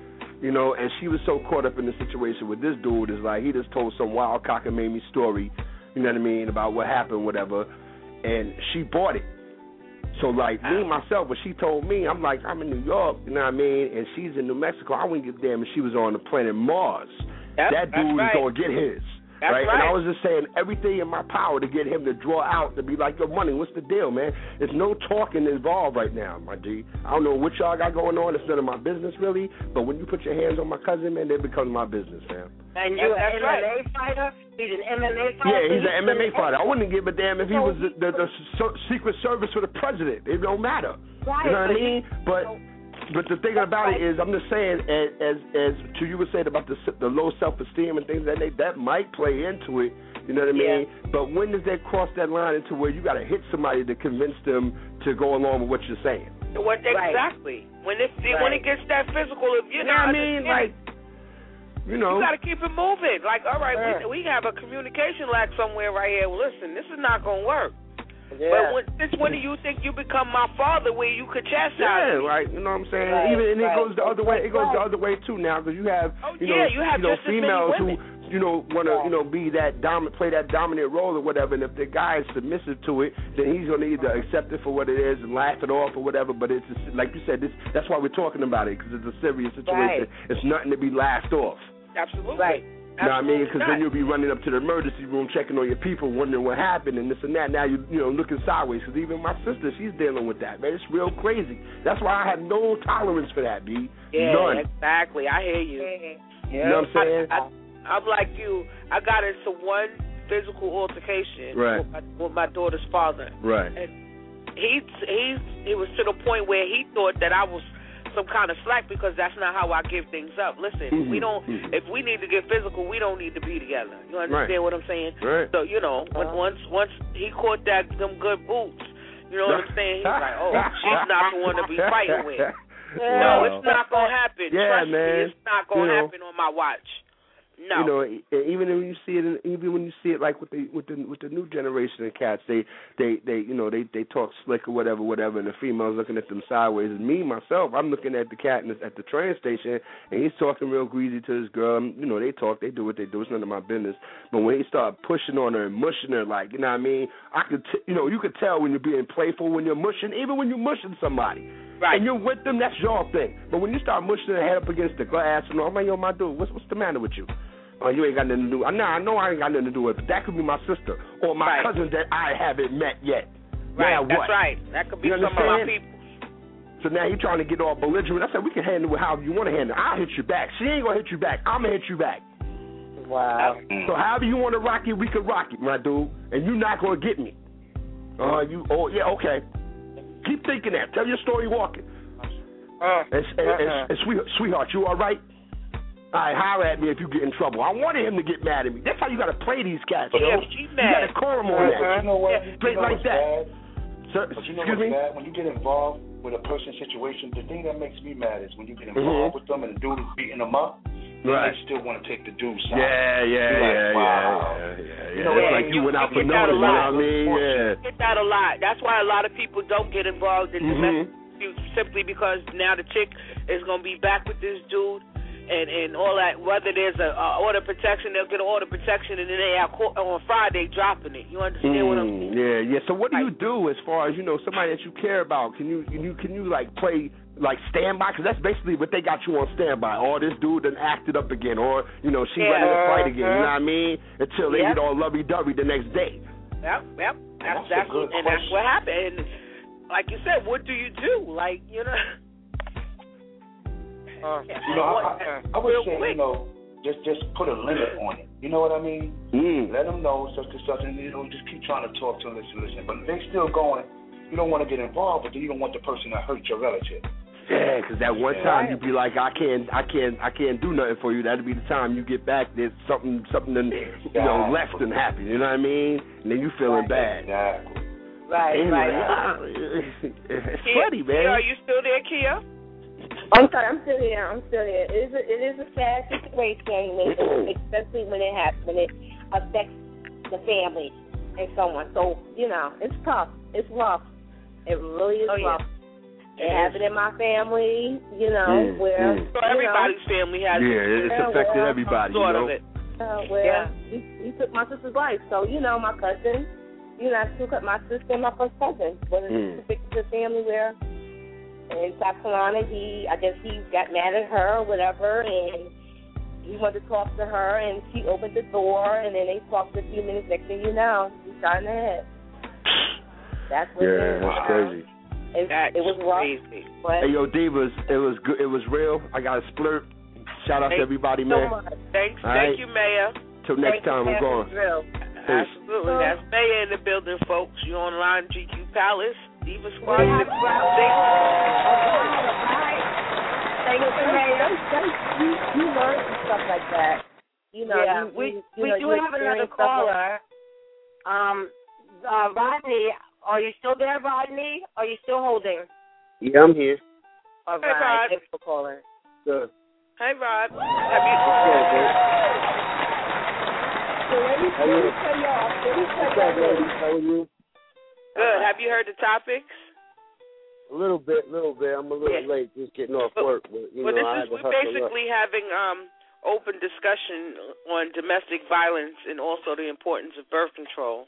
And she was so caught up in the situation with this dude is like he just told some wild cockamamie story, you know what I mean, about what happened, whatever, and she bought it. So, like, me, myself, when she told me, I'm like, I'm in New York, you know what I mean, and she's in New Mexico. I wouldn't give a damn if she was on the planet Mars. That dude is going to get his. Right? And I was just saying everything in my power to get him to draw out, to be like, yo, money, what's the deal, man? There's no talking involved right now, my G. I don't know what y'all got going on. It's none of my business, really. But when you put your hands on my cousin, man, it becomes my business, fam. And you're an MMA fighter? He's an MMA fighter? Yeah, he's an MMA fighter. I wouldn't give a damn if he was the Secret Service for the president. It don't matter. Right. You know what I mean? But the thing about it is, I'm just saying, as to you were saying about the low self-esteem and things that might play into it. You know what I mean? But when does that cross that line into where you got to hit somebody to convince them to go along with what you're saying? Exactly. When it gets that physical, if you're not, I mean, like, you got to keep it moving. Like, all right, we have a communication lack somewhere right here. Well, listen, this is not going to work. Yeah. But when do you think you become my father where you could chastise me? Right. You know what I'm saying? It goes the other way. It goes the other way too now because you have females who want to be that play that dominant role or whatever. And if the guy is submissive to it, then he's going to either accept it for what it is and laugh it off or whatever. But it's like you said, that's why we're talking about it because it's a serious situation. Right. It's nothing to be laughed off. Absolutely. Right. You know what I mean? Because then you'll be running up to the emergency room checking on your people, wondering what happened and this and that. Now you're looking sideways because even my sister, she's dealing with that, man. It's real crazy. That's why I have no tolerance for that, B. Yeah, none. Exactly. I hear you. You know what I'm saying? I'm like you. I got into one physical altercation with my daughter's father. Right. And he was to the point where he thought that I was some kind of slack because that's not how I give things up. Listen, we don't. If we need to get physical, we don't need to be together. You understand what I'm saying? Right. So once he caught them good boots, you know what I'm saying? He's like, oh, she's not the one to be fighting with. No, it's not gonna happen. Yeah, Trust man. me, it's not gonna happen on my watch. No. Even when you see it, like with the new generation of cats, they talk slick or whatever, and the female's looking at them sideways. And me myself, I'm looking at the cat at the train station, and he's talking real greasy to his girl. They talk, they do what they do. It's none of my business. But when he start pushing on her and mushing her, like, you know what I mean, I could, you could tell when you're being playful when you're mushing, even when you're mushing somebody. Right. And you're with them, that's your thing. But when you start mushing her head up against the glass, I'm like, yo, my dude, what's the matter with you? Oh, you ain't got nothing to do. Nah, I know I ain't got nothing to do with it, but that could be my sister or my cousin that I haven't met yet. Right, now, that's what? right. That could be some of my people. So now he's trying to get all belligerent. I said, we can handle it however you want to handle it. I'll hit you back. She ain't going to hit you back. I'm going to hit you back. Wow. So however you want to rock it, we can rock it, my dude. And you're not going to get me. Yeah, okay. Keep thinking that. Tell your story walking. And sweetheart, you all right? All right, holler at me if you get in trouble. I wanted him to get mad at me. That's how you got to play these cats, Yeah, she's mad. You got to call them on that. You know what? Straight like that. But you know what's bad? When you get involved with a person's situation, the thing that makes me mad is when you get involved with them and the dude is beating them up, they still want to take the dude's side. Yeah. It's like you went out for nothing, you know what I mean? Yeah. You get that a lot. That's why a lot of people don't get involved in domestic disputes, simply because now the chick is going to be back with this dude. And all that, whether there's a order protection, they'll get an order protection, and then they have court on Friday dropping it. You understand what I'm saying? Yeah. So what do you do as far as somebody that you care about? Can you like play like standby? Because that's basically what they got you on standby. Or this dude done acted up again, or she ready to fight again. You know what I mean? Until they get all lovey-dovey the next day. Yep. That's what happened. And like you said, what do you do? Like I would say, just put a limit on it. You know what I mean? Let them know such and such, and just keep trying to talk to them, listen. But if they still going, you don't want to get involved, but then you don't want the person to hurt your relative. Yeah, because that one time you'd be like, I can't do nothing for you. That'll be the time you get back. There's something left and happen. You know what I mean? And then you feeling bad. Exactly. Right. It's funny, man. Kia, are you still there, Kia? I'm sorry, I'm still here. It is a sad situation, especially when it affects the family and so on. So, it's tough. It's rough. It really is rough. It happened in my family, where... So everybody's family has it. Yeah, it's affected everybody, sort of it. He took my sister's life. So, my cousin, I took up my sister and my first cousin. But it's a family where... In South Carolina, I guess he got mad at her or whatever, and he wanted to talk to her, and she opened the door, and then they talked a few minutes. Next thing you know, he shot in the head. That's what it is. That's crazy. It was rough. Crazy. But hey, yo, Divas, it was good. It was real. I got a splurt. Shout out to everybody, man. So much. Thank you, Maya. Till next time, we're going. Absolutely. That's Maya in the building, folks. You're on line GQ Palace. Diva Squad. Thank you, Maya. You learn stuff like that. We do have another caller. Rodney, are you still there, Rodney? Are you still holding? Yeah, I'm here. All Hey, right. Rod. Thanks for calling. Good. Hey, Rod. How are you? Good. Have you heard the topics? A little bit. I'm a little late, just getting off work. But, we're basically having open discussion on domestic violence and also the importance of birth control.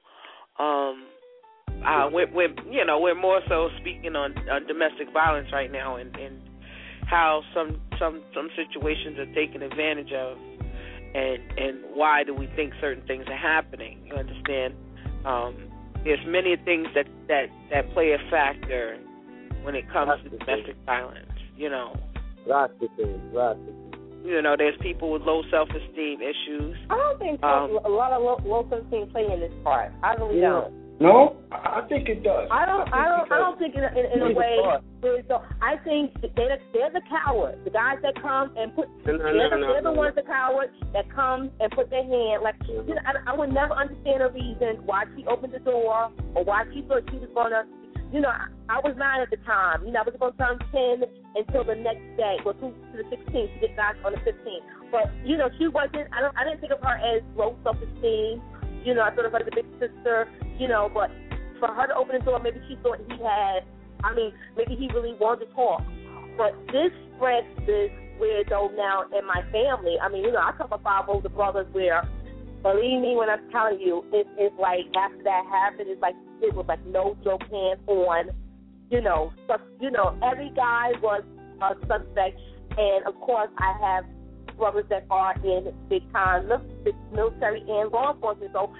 We're more so speaking on domestic violence right now and how some situations are taken advantage of, and why do we think certain things are happening? You understand? There's many things that play a factor when it comes to domestic violence. Lots of things. There's people with low self-esteem issues. I don't think a lot of low self-esteem play in this part. I really don't. No, I think it does. I don't think in a way. So I think they're the cowards. The guys that come and put they're the ones the cowards that come and put their hand like. You know, I would never understand a reason why she opened the door or why she thought she was gonna. You know, I was 9 at the time. You know, I was going to turn 10 until the next day, or to the 16th, to get back on the 15th. But, you know, she wasn't, I didn't think of her as low self-esteem. You know, I thought of her as a big sister, you know, but for her to open the door, maybe she thought maybe he really wanted to talk. But this spread this weirdo now in my family. I mean, you know, I come from 5 older brothers where, believe me when I'm telling you, it's like after that happened, it's like it was like no joke hands on, you know. So, you know, every guy was a suspect, and of course I have brothers that are in big time military and law enforcement. So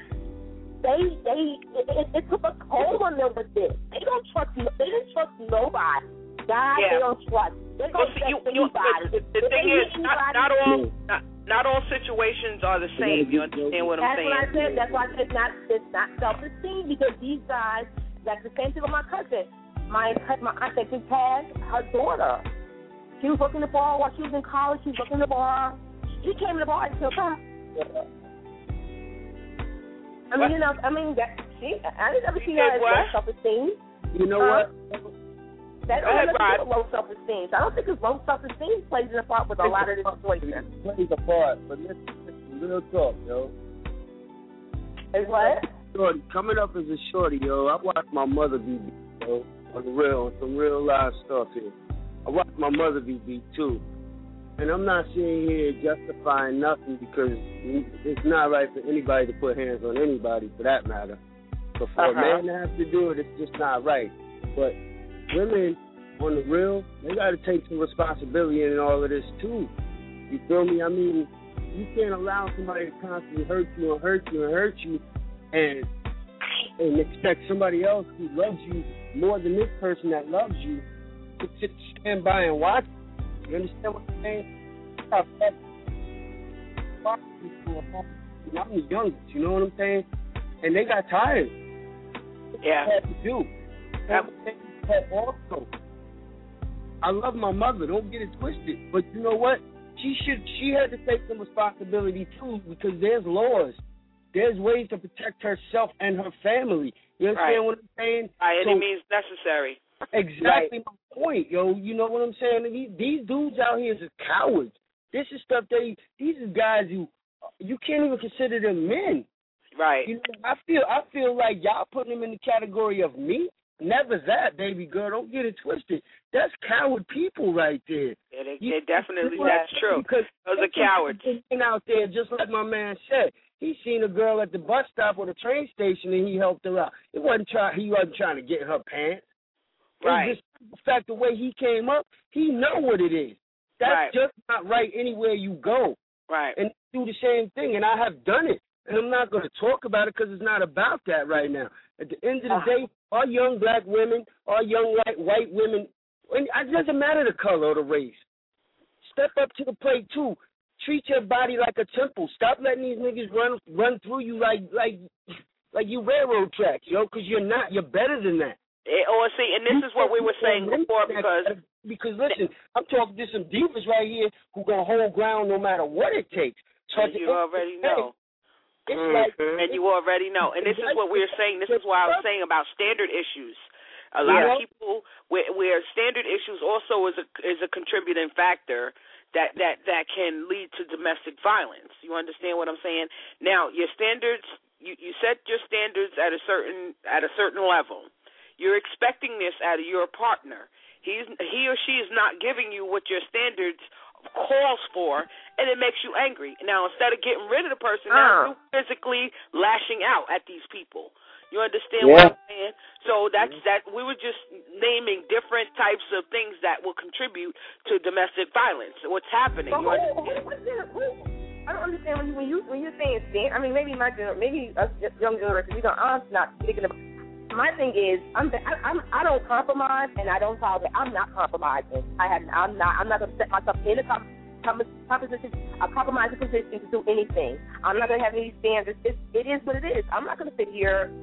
it took a toll on them with this. They didn't trust nobody. God, they don't trust. They're going to trust anybody. The thing is, not all situations are the same. You understand what I'm saying? That's why I said it's not self-esteem, because these guys, like the same thing with my cousin. My aunt that just had her daughter. She was working the bar while she was in college. She was working the bar. She came to the bar and killed her. I mean, I didn't ever see her as low self-esteem. You know what? That is low self-esteem. So I don't think it's low self-esteem plays a part with a lot of this situation. It plays a part, but listen, real talk, yo. Is what? Shorty, coming up as a shorty, yo, I watched my mother be beat, yo, on some real live stuff here. I watched my mother be beat, too. And I'm not sitting here justifying nothing, because it's not right for anybody to put hands on anybody, for that matter. But for a man to have to do it, it's just not right. But women, on the real, they got to take some responsibility in all of this, too. You feel me? I mean, you can't allow somebody to constantly hurt you and expect somebody else who loves you more than this person that loves you to stand by and watch. You understand what I'm saying? I'm the youngest, you know what I'm saying? And they got tired. Yeah. What they had to do. Also, I love my mother, don't get it twisted, but you know what? She had to take some responsibility too, because there's laws. There's ways to protect herself and her family. You understand what I'm saying? By any means necessary. Exactly my point, yo. You know what I'm saying? These dudes out here are cowards. This is stuff these are guys who you can't even consider them men. Right. You know, I feel like y'all putting them in the category of me. Never that, baby girl. Don't get it twisted. That's coward people right there. Yeah, definitely, that's true. Those are cowards. Out there, just like my man said, he seen a girl at the bus stop or the train station, and he helped her out. He wasn't trying to get her pants. Right. It's just the fact the way he came up, he know what it is. That's just not right anywhere you go. Right. And do the same thing, and I have done it. And I'm not going to talk about it because it's not about that right now. At the end of the day, our young black women, our young white women, and it doesn't matter the color or the race. Step up to the plate, too. Treat your body like a temple. Stop letting these niggas run through you like you railroad tracks, yo, because you're not. You're better than that. And this is what we were saying before, because listen, I'm talking to some divas right here who going to hold ground no matter what it takes. So you already know. And you already know. And this is what we were saying. This is why I was saying about standard issues. A lot of people where standard issues also is a contributing factor that can lead to domestic violence. You understand what I'm saying? Now, your standards, you set your standards at a certain level. You're expecting this out of your partner. He or she is not giving you what your standards calls for, and it makes you angry. Now, instead of getting rid of the person, now you're physically lashing out at these people. You understand what I'm saying? So that's that. We were just naming different types of things that will contribute to domestic violence. What's happening? I don't understand when you're saying stand. I mean, maybe us young generation, I'm not thinking about. My thing is, I don't compromise and I don't tolerate. I'm not compromising. I'm not going to set myself in compromising position to do anything. I'm not going to have any standards. It is what it is. I'm not going to sit here,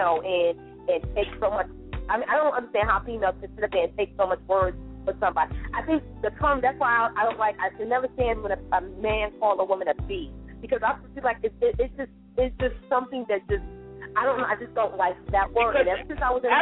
and take so much. I mean, I don't understand how females can sit up there and take so much words for somebody. I think that's why I don't like, I can never stand when a man calls a woman a B, because I feel like it's just something that just, I don't know, I just don't like that word. And ever since I was in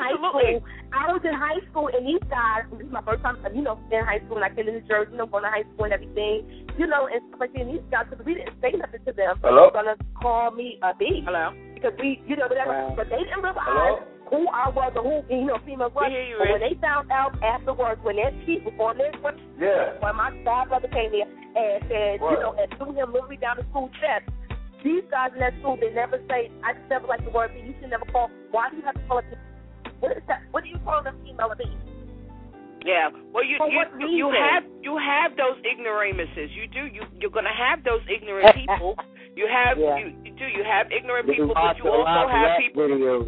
high school, and these guys, and this is my first time, in high school, and I came to New Jersey, going to high school and everything, and stuff like that. And these guys, because we didn't say nothing to them, they were going to call me a B. Hello? Because we, whatever. Wow. But they didn't realize who I was or who, female was. But when they found out afterwards, when their chief was on this one, when my godbrother came here and said, and threw him literally down the school steps, these guys in that school, they never say, I just never like the word B. You should never call. Why do you have to call it B? What is that? What do you call them female a B? Yeah. Well, you have those ignoramuses. You do. You're going to have those ignorant people. You have you have ignorant people, but you also have people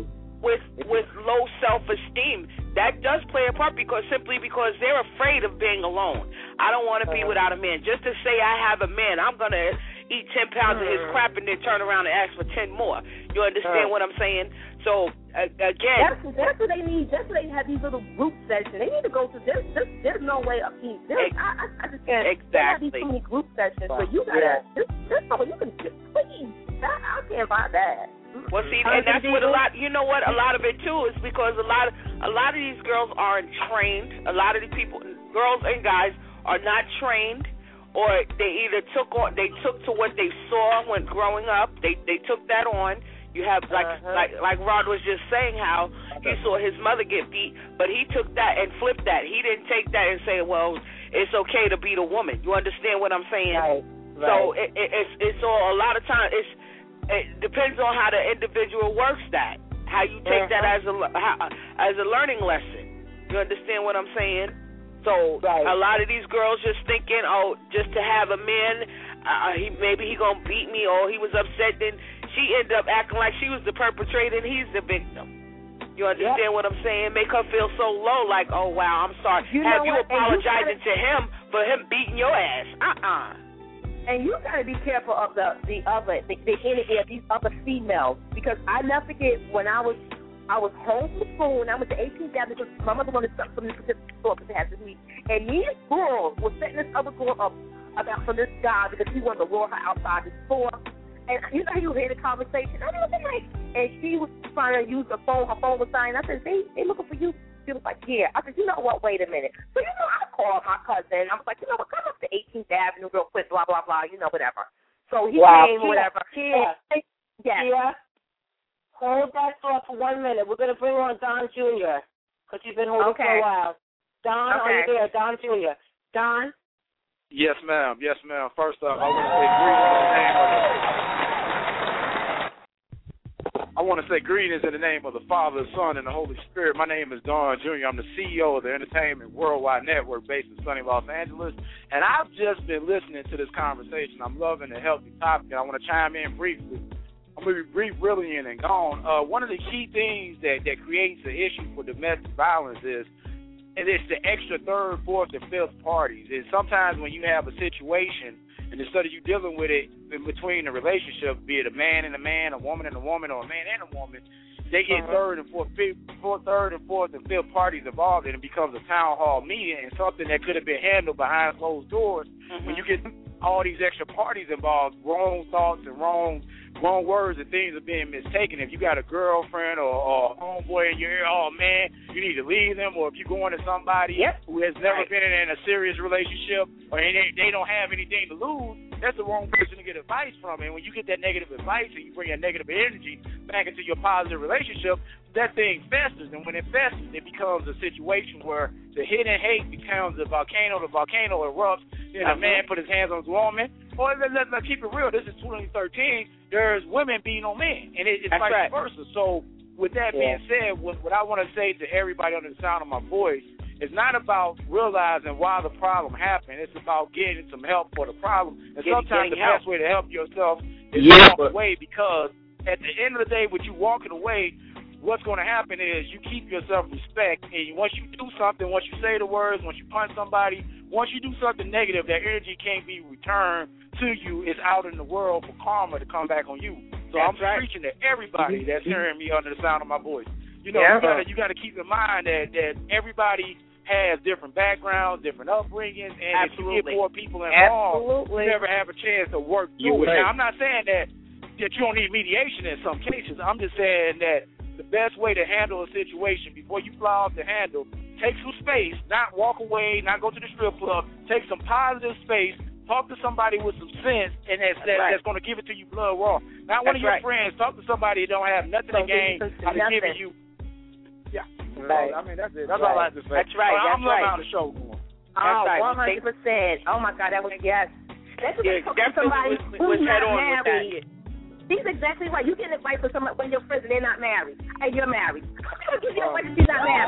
with low self-esteem. That does play a part because they're afraid of being alone. I don't want to be without a man. Just to say I have a man, I'm going to eat 10 pounds of his crap and then turn around and ask for 10 more. You understand what I'm saying? So, again. That's what they need. That's what they have these little group sessions. They need to go to this. There's no way of peace. I just can't. Exactly. They have these too many group sessions. So you got to, there's no way you can, please. I can't buy that. Well, see, and that's what a lot of it, too, is because a lot of these girls aren't trained. A lot of these people, girls and guys, are not trained. Or they either took to what they saw when growing up. They took that on. You have like Rod was just saying how he saw his mother get beat, but he took that and flipped that. He didn't take that and say, well, it's okay to beat a woman. You understand what I'm saying? Right. So it's all, a lot of times it depends on how the individual works that. How you take that as a learning lesson. You understand what I'm saying? So a lot of these girls just thinking, just to have a man, maybe he gonna beat me, or he was upset. Then she ended up acting like she was the perpetrator and he's the victim. You understand what I'm saying? Make her feel so low, like, oh wow, I'm sorry. You apologizing to him for him beating your ass? And you gotta be careful of the energy of these other females, because I never forget when I was home from school and I went to 18th Avenue because my mother wanted something from this specific store because it had to meet. And these girls were setting this other girl up for this guy because he wanted to lure her outside the store. And you hear the conversation. I was like, and she was trying to use the phone. Her phone was dying. I said, they looking for you. She was like, yeah. I said, you know what? Wait a minute. So, I called my cousin. I was like, you know what? Come up to 18th Avenue real quick, blah, blah, blah, whatever. So he came, whatever. Yeah. Hold that thought for 1 minute. We're going to bring on Don Jr. because you've been holding for a while. Don, are you there? Don Jr. Don? Yes, ma'am. Yes, ma'am. First off, I want to say greetings in the name of the Father, the Son, and the Holy Spirit. My name is Don Jr. I'm the CEO of the Entertainment Worldwide Network based in sunny Los Angeles. And I've just been listening to this conversation. I'm loving the healthy topic, and I want to chime in briefly. I'm going to be brief, really, and gone. One of the key things that creates the issue for domestic violence is it's the extra third, fourth, and fifth parties. And sometimes when you have a situation, and instead of you dealing with it in between the relationship, be it a man and a man, a woman and a woman, or a man and a woman, they get third and fourth and fifth parties involved, and it becomes a town hall meeting and something that could have been handled behind closed doors. When you get all these extra parties involved, wrong thoughts and wrong words and things are being mistaken. If you got a girlfriend or a homeboy in your ear, oh man, you need to leave them. Or if you're going to somebody who has never been in a serious relationship, or they don't have anything to lose, that's the wrong person to get advice from. And when you get that negative advice and you bring that negative energy back into your positive relationship, that thing festers. And when it festers, it becomes a situation where the hidden hate becomes a volcano. The volcano erupts. Then a man put his hands on his woman. Or let's keep it real. This is 2013. There's women beating on men, and it's vice versa. So with that being said, what I want to say to everybody under the sound of my voice, it's not about realizing why the problem happened. It's about getting some help for the problem. And sometimes the best way to help yourself is to walk away, because at the end of the day, with you walking away, what's going to happen is you keep your self-respect, and once you do something, once you say the words, once you punch somebody, once you do something negative, that energy can't be returned to you. It's out in the world for karma to come back on you. So I'm preaching to everybody that's hearing me under the sound of my voice. You know, you got to keep in mind that everybody has different backgrounds, different upbringings, and if you get more people involved, you never have a chance to work through it. Now, I'm not saying that you don't need mediation in some cases. I'm just saying that the best way to handle a situation before you fly off the handle, take some space, not walk away, not go to the strip club, take some positive space, talk to somebody with some sense, and that's going to give it to you blood raw. Not one of your friends. Talk to somebody that don't have nothing to gain out of giving you. Yeah. Right. I mean, that's it. That's all I have to say. That's right. I'm loving how the show going. Oh, 100%. Oh, my God, that was, yes. That's somebody who's not married. He's exactly right. You get advice from somebody when your friends and they're not married. Hey, you're married. How can I give you advice if she's not married?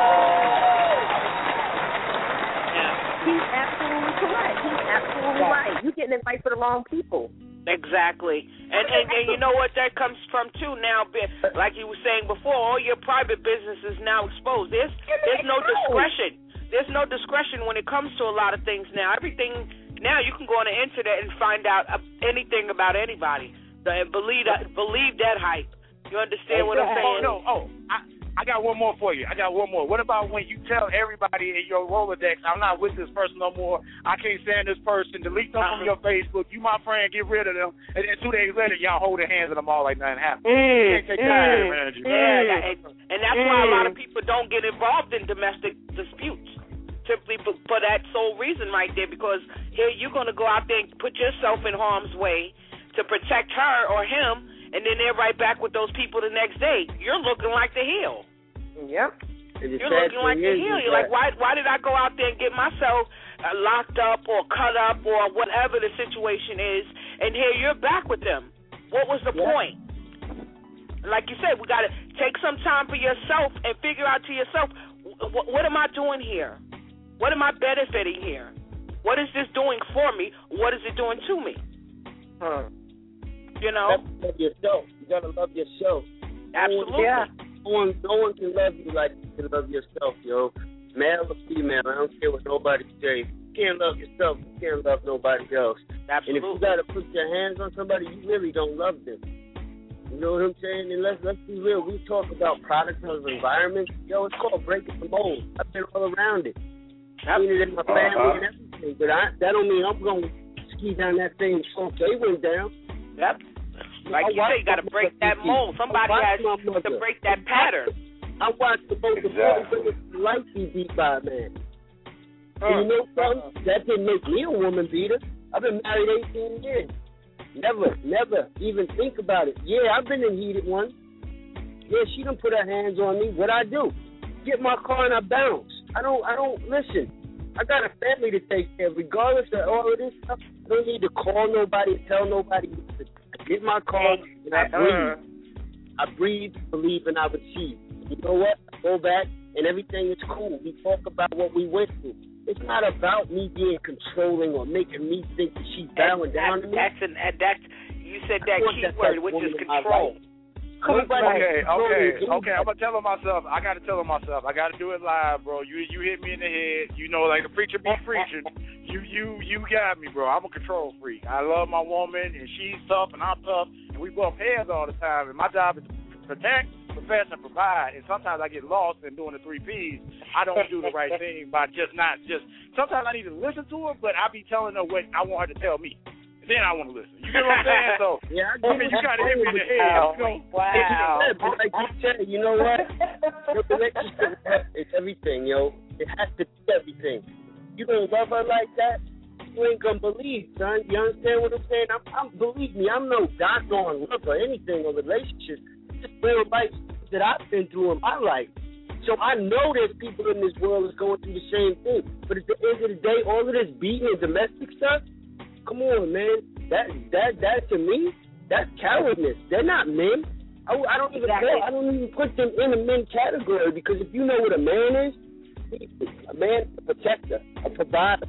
He's absolutely correct. He's absolutely right. You're getting advice for the wrong people. Exactly. And you know what that comes from, too, now, like you were saying before, all your private business is now exposed. There's no discretion. There's no discretion when it comes to a lot of things now. Everything, now you can go on the internet and find out anything about anybody. And believe that hype. You understand what I'm saying? I got one more for you. What about when you tell everybody in your Rolodex, I'm not with this person no more, I can't stand this person, delete them from your Facebook, you my friend, get rid of them, and then 2 days later, y'all holding hands at them all like nothing happened. You can't take that advantage. And that's why a lot of people don't get involved in domestic disputes, simply for that sole reason right there, because here you're going to go out there and put yourself in harm's way to protect her or him, and then they're right back with those people the next day. You're looking like the heel. Yep. You're looking like the heel. You're like, why did I go out there and get myself locked up or cut up or whatever the situation is, and here you're back with them? What was the point? Like you said, we got to take some time for yourself and figure out to yourself, what am I doing here? What am I benefiting here? What is this doing for me? What is it doing to me? You know? Love yourself. You gotta love yourself. Absolutely. No one can love you like you can love yourself, yo. Male or female, I don't care what nobody says. You can't love yourself. You can't love nobody else. Absolutely. And if you gotta put your hands on somebody, you really don't love them. You know what I'm saying? And let's be real. We talk about products of environment. Yo, it's called breaking the mold. I've been all around it. I've seen it in my family and everything. But that don't mean I'm going to ski down that same slope they went down. Yep. Like you say, you got to break that mold. Somebody has to break that pattern. I watched the most important life be beat by a man. And you know something? That didn't make me a woman beater. I've been married 18 years. Never even think about it. Yeah, I've been in heated ones. Yeah, she done put her hands on me. What I do? Get my car and I bounce. I don't listen. I got a family to take care of. Regardless of all of this stuff, I don't need to call nobody, tell nobody. I get my car and I breathe. I breathe, believe, and I receive. You know what? I go back and everything is cool. We talk about what we went through. It's not about me being controlling or making me think that she's bowing down to me. You said that key word, which is control. Okay. I'm gonna tell her myself. I gotta tell her myself. I gotta do it live, bro. You hit me in the head. You know, like the preacher be preaching. You got me, bro. I'm a control freak. I love my woman, and she's tough, and I'm tough, and we bump heads all the time. And my job is to protect, profess, and provide. And sometimes I get lost in doing the 3 Ps. I don't do the right thing by just. Sometimes I need to listen to her, but I be telling her what I want her to tell me. Then I want to listen. You get what I'm saying? So, yeah, you got to hit me in the head. Wow. But like you said, you know what? Your relationship is everything, yo. It has to be everything. You don't love her like that, you ain't going to believe, son. You understand what I'm saying? Believe me, I'm no doctor on love or anything or relationships. It's just real life that I've been through in my life. So I know there's people in this world that's going through the same thing. But at the end of the day, all of this beating and domestic stuff, come on, man. That to me, that's cowardness. They're not men. I don't even put them in a men category, because if you know what a man is, a man, a protector, a provider.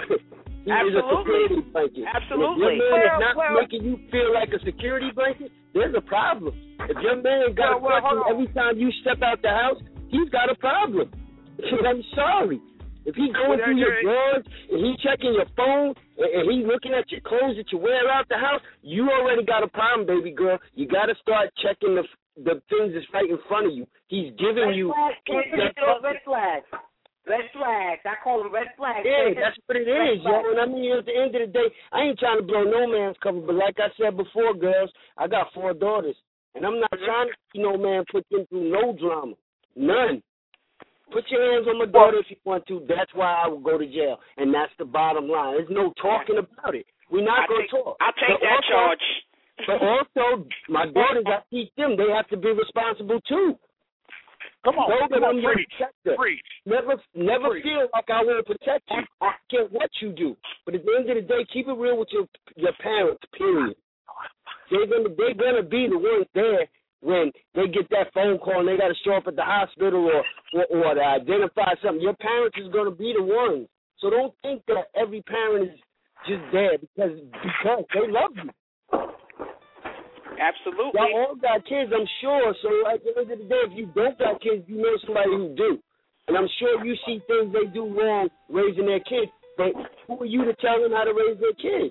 He is a security blanket. Absolutely. If your man is not making you feel like a security blanket, there's a problem. If your man got to every time you step out the house, he's got a problem. I'm sorry. If he going through your drawers and he checking your phone and he looking at your clothes that you wear out the house, you already got a problem, baby girl. You got to start checking the things that's right in front of you. He's giving you red flags. Red flags. I call them red flags. Yeah, that's what it is, yo. And I mean, at the end of the day, I ain't trying to blow no man's cover, but like I said before, girls, I got 4 daughters, and I'm not trying to see no man put them through no drama. None. Put your hands on my daughter if you want to. That's why I will go to jail, and that's the bottom line. There's no talking about it. We're not going to talk. I'll take that charge. But also, my daughters, I teach them, they have to be responsible too. Come on, know that I'm your protector. Preach. Never feel like I want to protect you. I don't care what you do. But at the end of the day, keep it real with your parents, period. They're gonna be the ones there when they get that phone call and they got to show up at the hospital or to identify something. Your parents is going to be the ones. So don't think that every parent is just there because they love you. Absolutely. Y'all all got kids, I'm sure. So at the end of the day, if you don't got kids, you know somebody who do. And I'm sure you see things they do wrong raising their kids. But who are you to tell them how to raise their kids?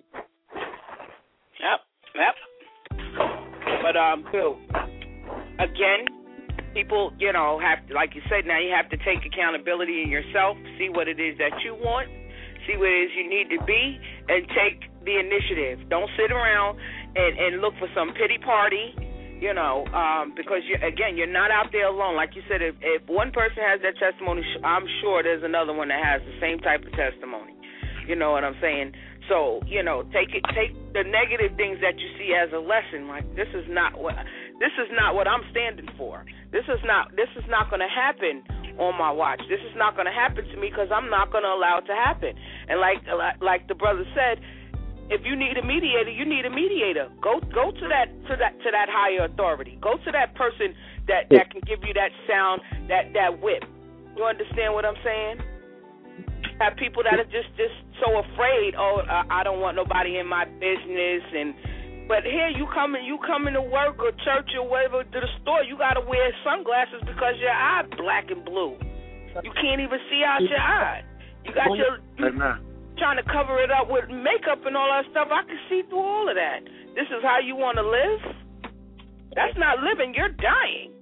Yep. But again, people, have to, like you said, now you have to take accountability in yourself, see what it is that you want, see what it is you need to be, and take the initiative. Don't sit around and look for some pity party, because you're not out there alone. Like you said, if one person has that testimony, I'm sure there's another one that has the same type of testimony. You know what I'm saying? So, take the negative things that you see as a lesson. Like this is not what I'm standing for. This is not going to happen on my watch. This is not going to happen to me because I'm not going to allow it to happen. And like the brother said, if you need a mediator, you need a mediator. Go to that higher authority. Go to that person that can give you that sound, that whip. You understand what I'm saying? Have people that are just so afraid. I don't want nobody in my business. But here you come to work or church or whatever to the store. You got to wear sunglasses because your eye black and blue. You can't even see out your eye. You got trying to cover it up with makeup and all that stuff. I can see through all of that. This is how you want to live? That's not living. You're dying.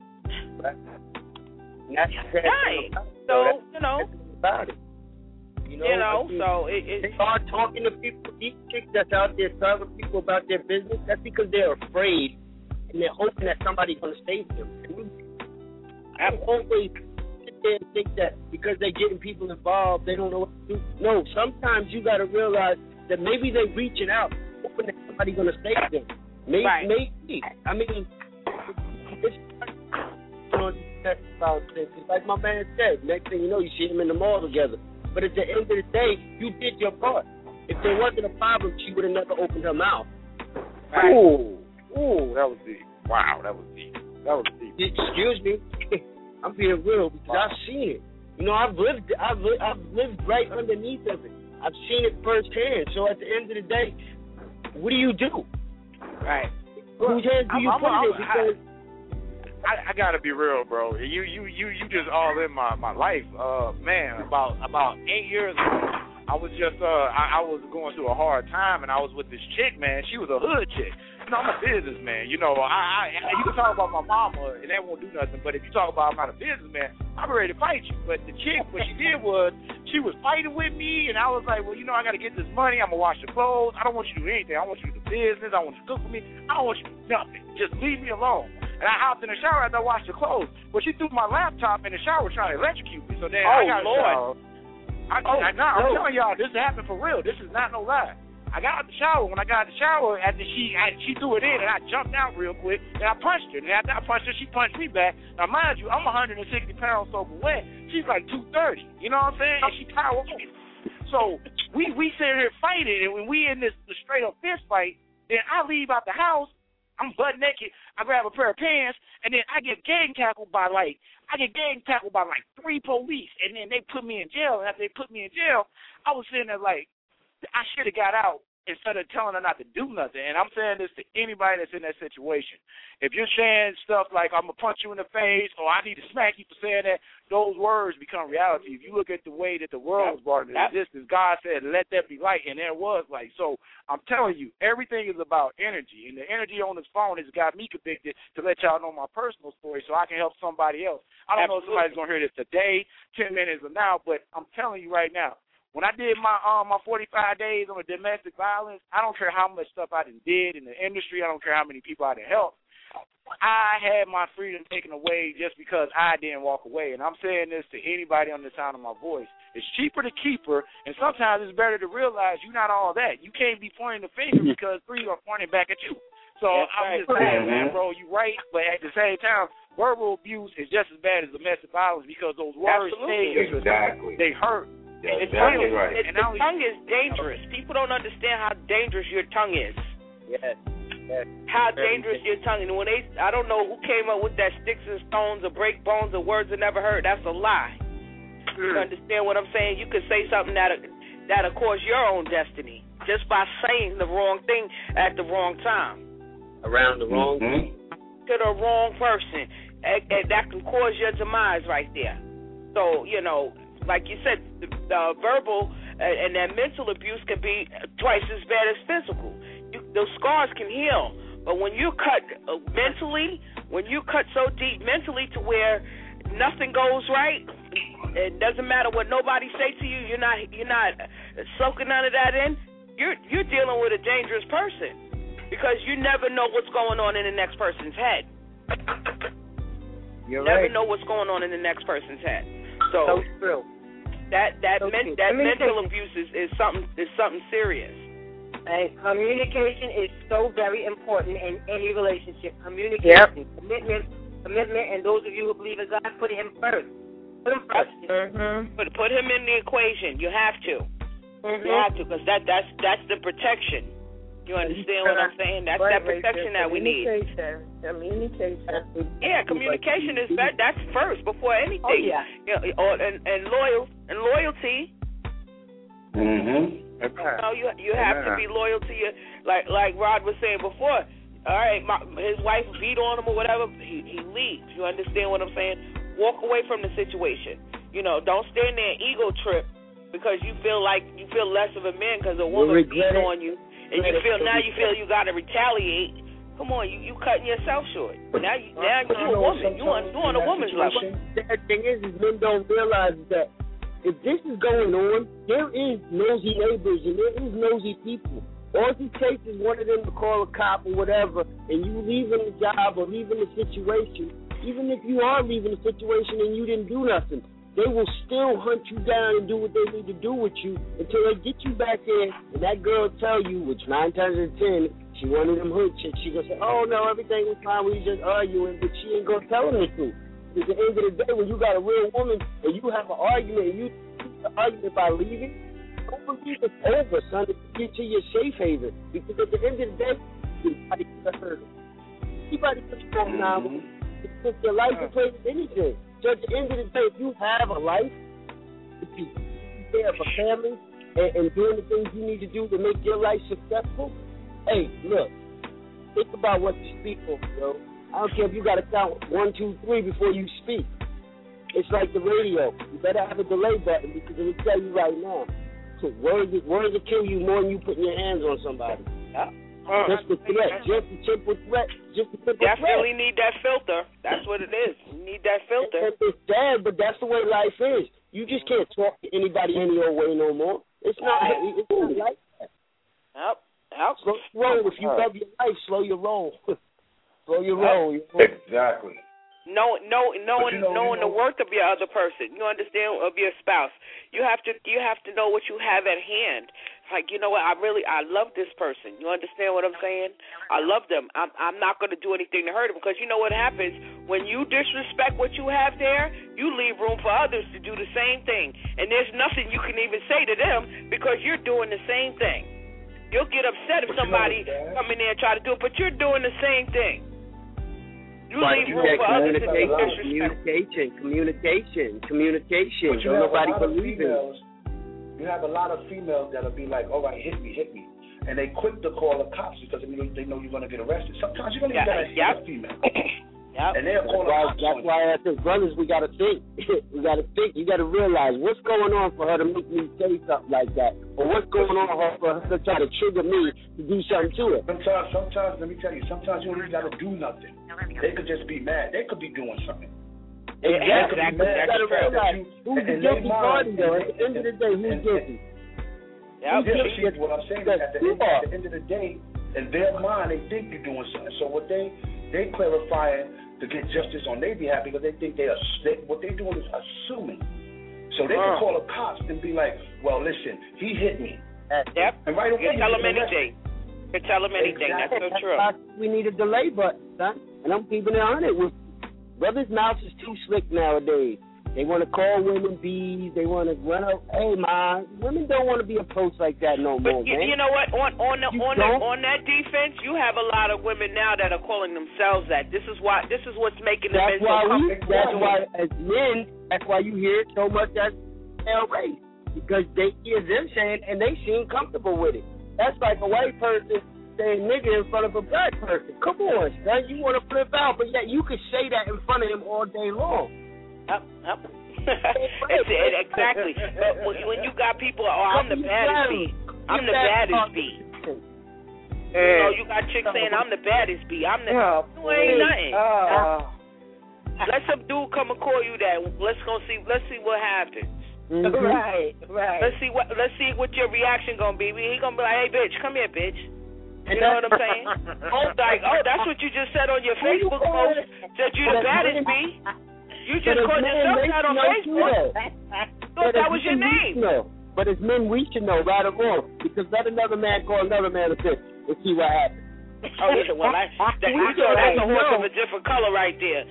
You're dying. So, about it. So they are talking to people, these chicks that's out there telling people about their business. That's because they're afraid and they're hoping that somebody's going to save them. I always sit there and think that because they're getting people involved, they don't know what to do. No, sometimes you got to realize that maybe they're reaching out, hoping that somebody's going to save them. Maybe. I mean, it's like my man said. Next thing you know, you see them in the mall together. But at the end of the day, you did your part. If there wasn't a problem, she would have never opened her mouth. Right. Ooh, that was deep. Wow, that was deep. Excuse me, I'm being real because I've seen it. I've lived right underneath of it. I've seen it firsthand. So at the end of the day, what do you do? Right. Whose hands do you put it in? Because I gotta be real, bro. You just all in my life, man. About 8 years ago, I was just I was going through a hard time, and I was with this chick, man. She was a hood chick. I'm a businessman. You can talk about my mama, and that won't do nothing. But if you talk about I'm not a businessman, I'm ready to fight you. But the chick, what she did was she was fighting with me, and I was like, well, I gotta get this money. I'm gonna wash your clothes. I don't want you to do anything. I want you to do business. I want you to cook for me. I don't want you to do nothing. Just leave me alone. And I hopped in the shower after I washed the clothes. Well, she threw my laptop in the shower trying to electrocute me. So then I got Lord. I'm telling y'all, this happened for real. This is not no lie. I got out the shower. When I got out the shower, after she threw it in, and I jumped out real quick, and I punched her. And after I punched her, she punched me back. Now, mind you, I'm 160 pounds soaking wet. She's like 230. You know what I'm saying? And she powered me. So we sit here fighting, and when we in this straight up fist fight, then I leave out the house. I'm butt naked. I grab a pair of pants, and then I get gang tackled by like 3 police, and then they put me in jail. And after they put me in jail, I was sitting there like, I should have got out instead of telling her not to do nothing. And I'm saying this to anybody that's in that situation. If you're saying stuff like, I'm going to punch you in the face, or I need to smack you for saying that, those words become reality. If you look at the way that the world was brought into existence, God said, let there be light, and there was light. So I'm telling you, everything is about energy, and the energy on this phone has got me convicted to let y'all know my personal story so I can help somebody else. I don't know if somebody's going to hear this today, 10 minutes from now, but I'm telling you right now, when I did my 45 days on the domestic violence, I don't care how much stuff I did in the industry. I don't care how many people I done helped. I had my freedom taken away just because I didn't walk away. And I'm saying this to anybody on the sound of my voice. It's cheaper to keep her, and sometimes it's better to realize you're not all that. You can't be pointing the finger because three are pointing back at you. So I'm just saying, man, bro, you're right. But at the same time, verbal abuse is just as bad as domestic violence because those words stay in your system. They hurt. The tongue is dangerous. People don't understand how dangerous your tongue is. Yes. How dangerous your tongue is. And when I don't know who came up with that sticks and stones or break bones or words are never heard. That's a lie. You understand what I'm saying? You could say something that'll cause your own destiny just by saying the wrong thing at the wrong time. Around the wrong thing. To the wrong person. And that can cause your demise right there. So, like you said, the verbal and that mental abuse can be twice as bad as physical. Those scars can heal, but when you cut mentally, when you cut so deep mentally to where nothing goes right, it doesn't matter what nobody say to you. You're not soaking none of that in. You're dealing with a dangerous person because you never know what's going on in the next person's head. You never know what's going on in the next person's head. So true. That mental abuse is something serious. And communication is so very important in any relationship. Communication, commitment, and those of you who believe in God, put Him first. Put Him first. Put Him in the equation. You have to. You have to, because that's the protection. You understand what I'm saying? That's that protection that we need. Communication. Yeah, communication is that's first before anything. Oh, yeah. And loyalty. You have to be loyal to your, like Rod was saying before. All right, his wife beat on him or whatever. He leaves. You understand what I'm saying? Walk away from the situation. Don't stand there and ego trip because you feel less of a man because a woman beat on you. And you feel you got to retaliate. Come on, you cutting yourself short. Now you're a woman. You on a woman's level. The thing is men don't realize that if this is going on, there is nosy neighbors and there is nosy people. All it takes is one of them to call a cop or whatever, and you leaving the job or leaving the situation. Even if you are leaving the situation and you didn't do nothing, they will still hunt you down and do what they need to do with you until they get you back in. And that girl tell you, which 9 times out of 10, she one of them hood chicks. She gonna say, "Oh no, everything was fine. We just arguing," but she ain't gonna tell them the truth. At the end of the day, when you got a real woman and you have an argument and you keep the argument by leaving, don't believe it's over, son. Get to your safe haven, because at the end of the day, anybody can hurt her. Anybody can fall down. It's your life to play with anything. So at the end of the day, if you have a life, if you have a family and doing the things you need to do to make your life successful, hey, look, think about what you speak for, yo. I don't care if you got to count 1, 2, 3 before you speak. It's like the radio. You better have a delay button because it will tell you right now. So words will kill you more than you putting your hands on somebody. Just a threat. Just a simple threat. Definitely need that filter. That's what it is. You need that filter. It's sad, but that's the way life is. You just can't talk to anybody any old way no more. It's not like that. Yep. Slow your roll. If you love your life, slow your roll. Slow your roll. Exactly. Knowing the worth of your other person. You understand, of your spouse. You have to know what you have at hand. Like, you know what, I love this person. You understand what I'm saying? I love them. I'm not going to do anything to hurt them, because you know what happens when you disrespect what you have there, you leave room for others to do the same thing. And there's nothing you can even say to them because you're doing the same thing. You'll get upset if somebody come in there and try to do it, but you're doing the same thing. You leave room for others to take disrespect. Communication. Don't nobody believe it. You have a lot of females that'll be like, all right, hit me. and they quick to call the cops because they know you're going to get arrested. Sometimes you're going to get arrested as a female. Yep. And they'll call the cops. That's why, as brothers, we got to think. We got to think. You got to realize what's going on for her to make me say something like that, or what's going on for her to try to trigger me to do something to it. Sometimes, let me tell you, sometimes you don't even got to do nothing. They could just be mad. They could be doing something. Exactly. You got to realize who's the guilty party, though. At the end of the day, who's guilty? See, what I'm saying is at the end of the day, in their mind, they think you're doing something. So what they clarifying to get justice on their behalf because they think what they're doing is assuming. So they can call the cops and be like, well, listen, he hit me. Yep. And right away, you tell them anything. You tell them anything. Exactly. That's so true. We need a delay button, son. And I'm keeping it on it. Brothers' mouths is too slick nowadays. They want to call women bees. They want to run up. Hey, man, women don't want to be approached like that no more, man. You know what? On that defense, you have a lot of women now that are calling themselves that. This is what's making them so comfortable. That's why, as men, that's why you hear so much as male race because they hear them saying and they seem comfortable with it. That's like a white person saying nigga in front of a black person. Come on, son, you want to flip out, but yet you can say that in front of him all day long. Yep. Exactly. But when you got people, I'm the baddest B. I'm the baddest B. You know, you got chicks saying I'm the baddest B. I'm the you ain't nothing. Let some dude come and call you that. Let's see what happens. Mm-hmm. Right. Let's see what your reaction gonna be. He gonna be like, hey bitch, come here, bitch. You know what I'm saying? That's what you just said on your Facebook post. Said you the baddest B. You just called yourself out on Facebook. Thought that was your name. But as men, we should know right or wrong because let another man call another man a bitch and see what happens. Oh, well, that's a horse of a different color right there.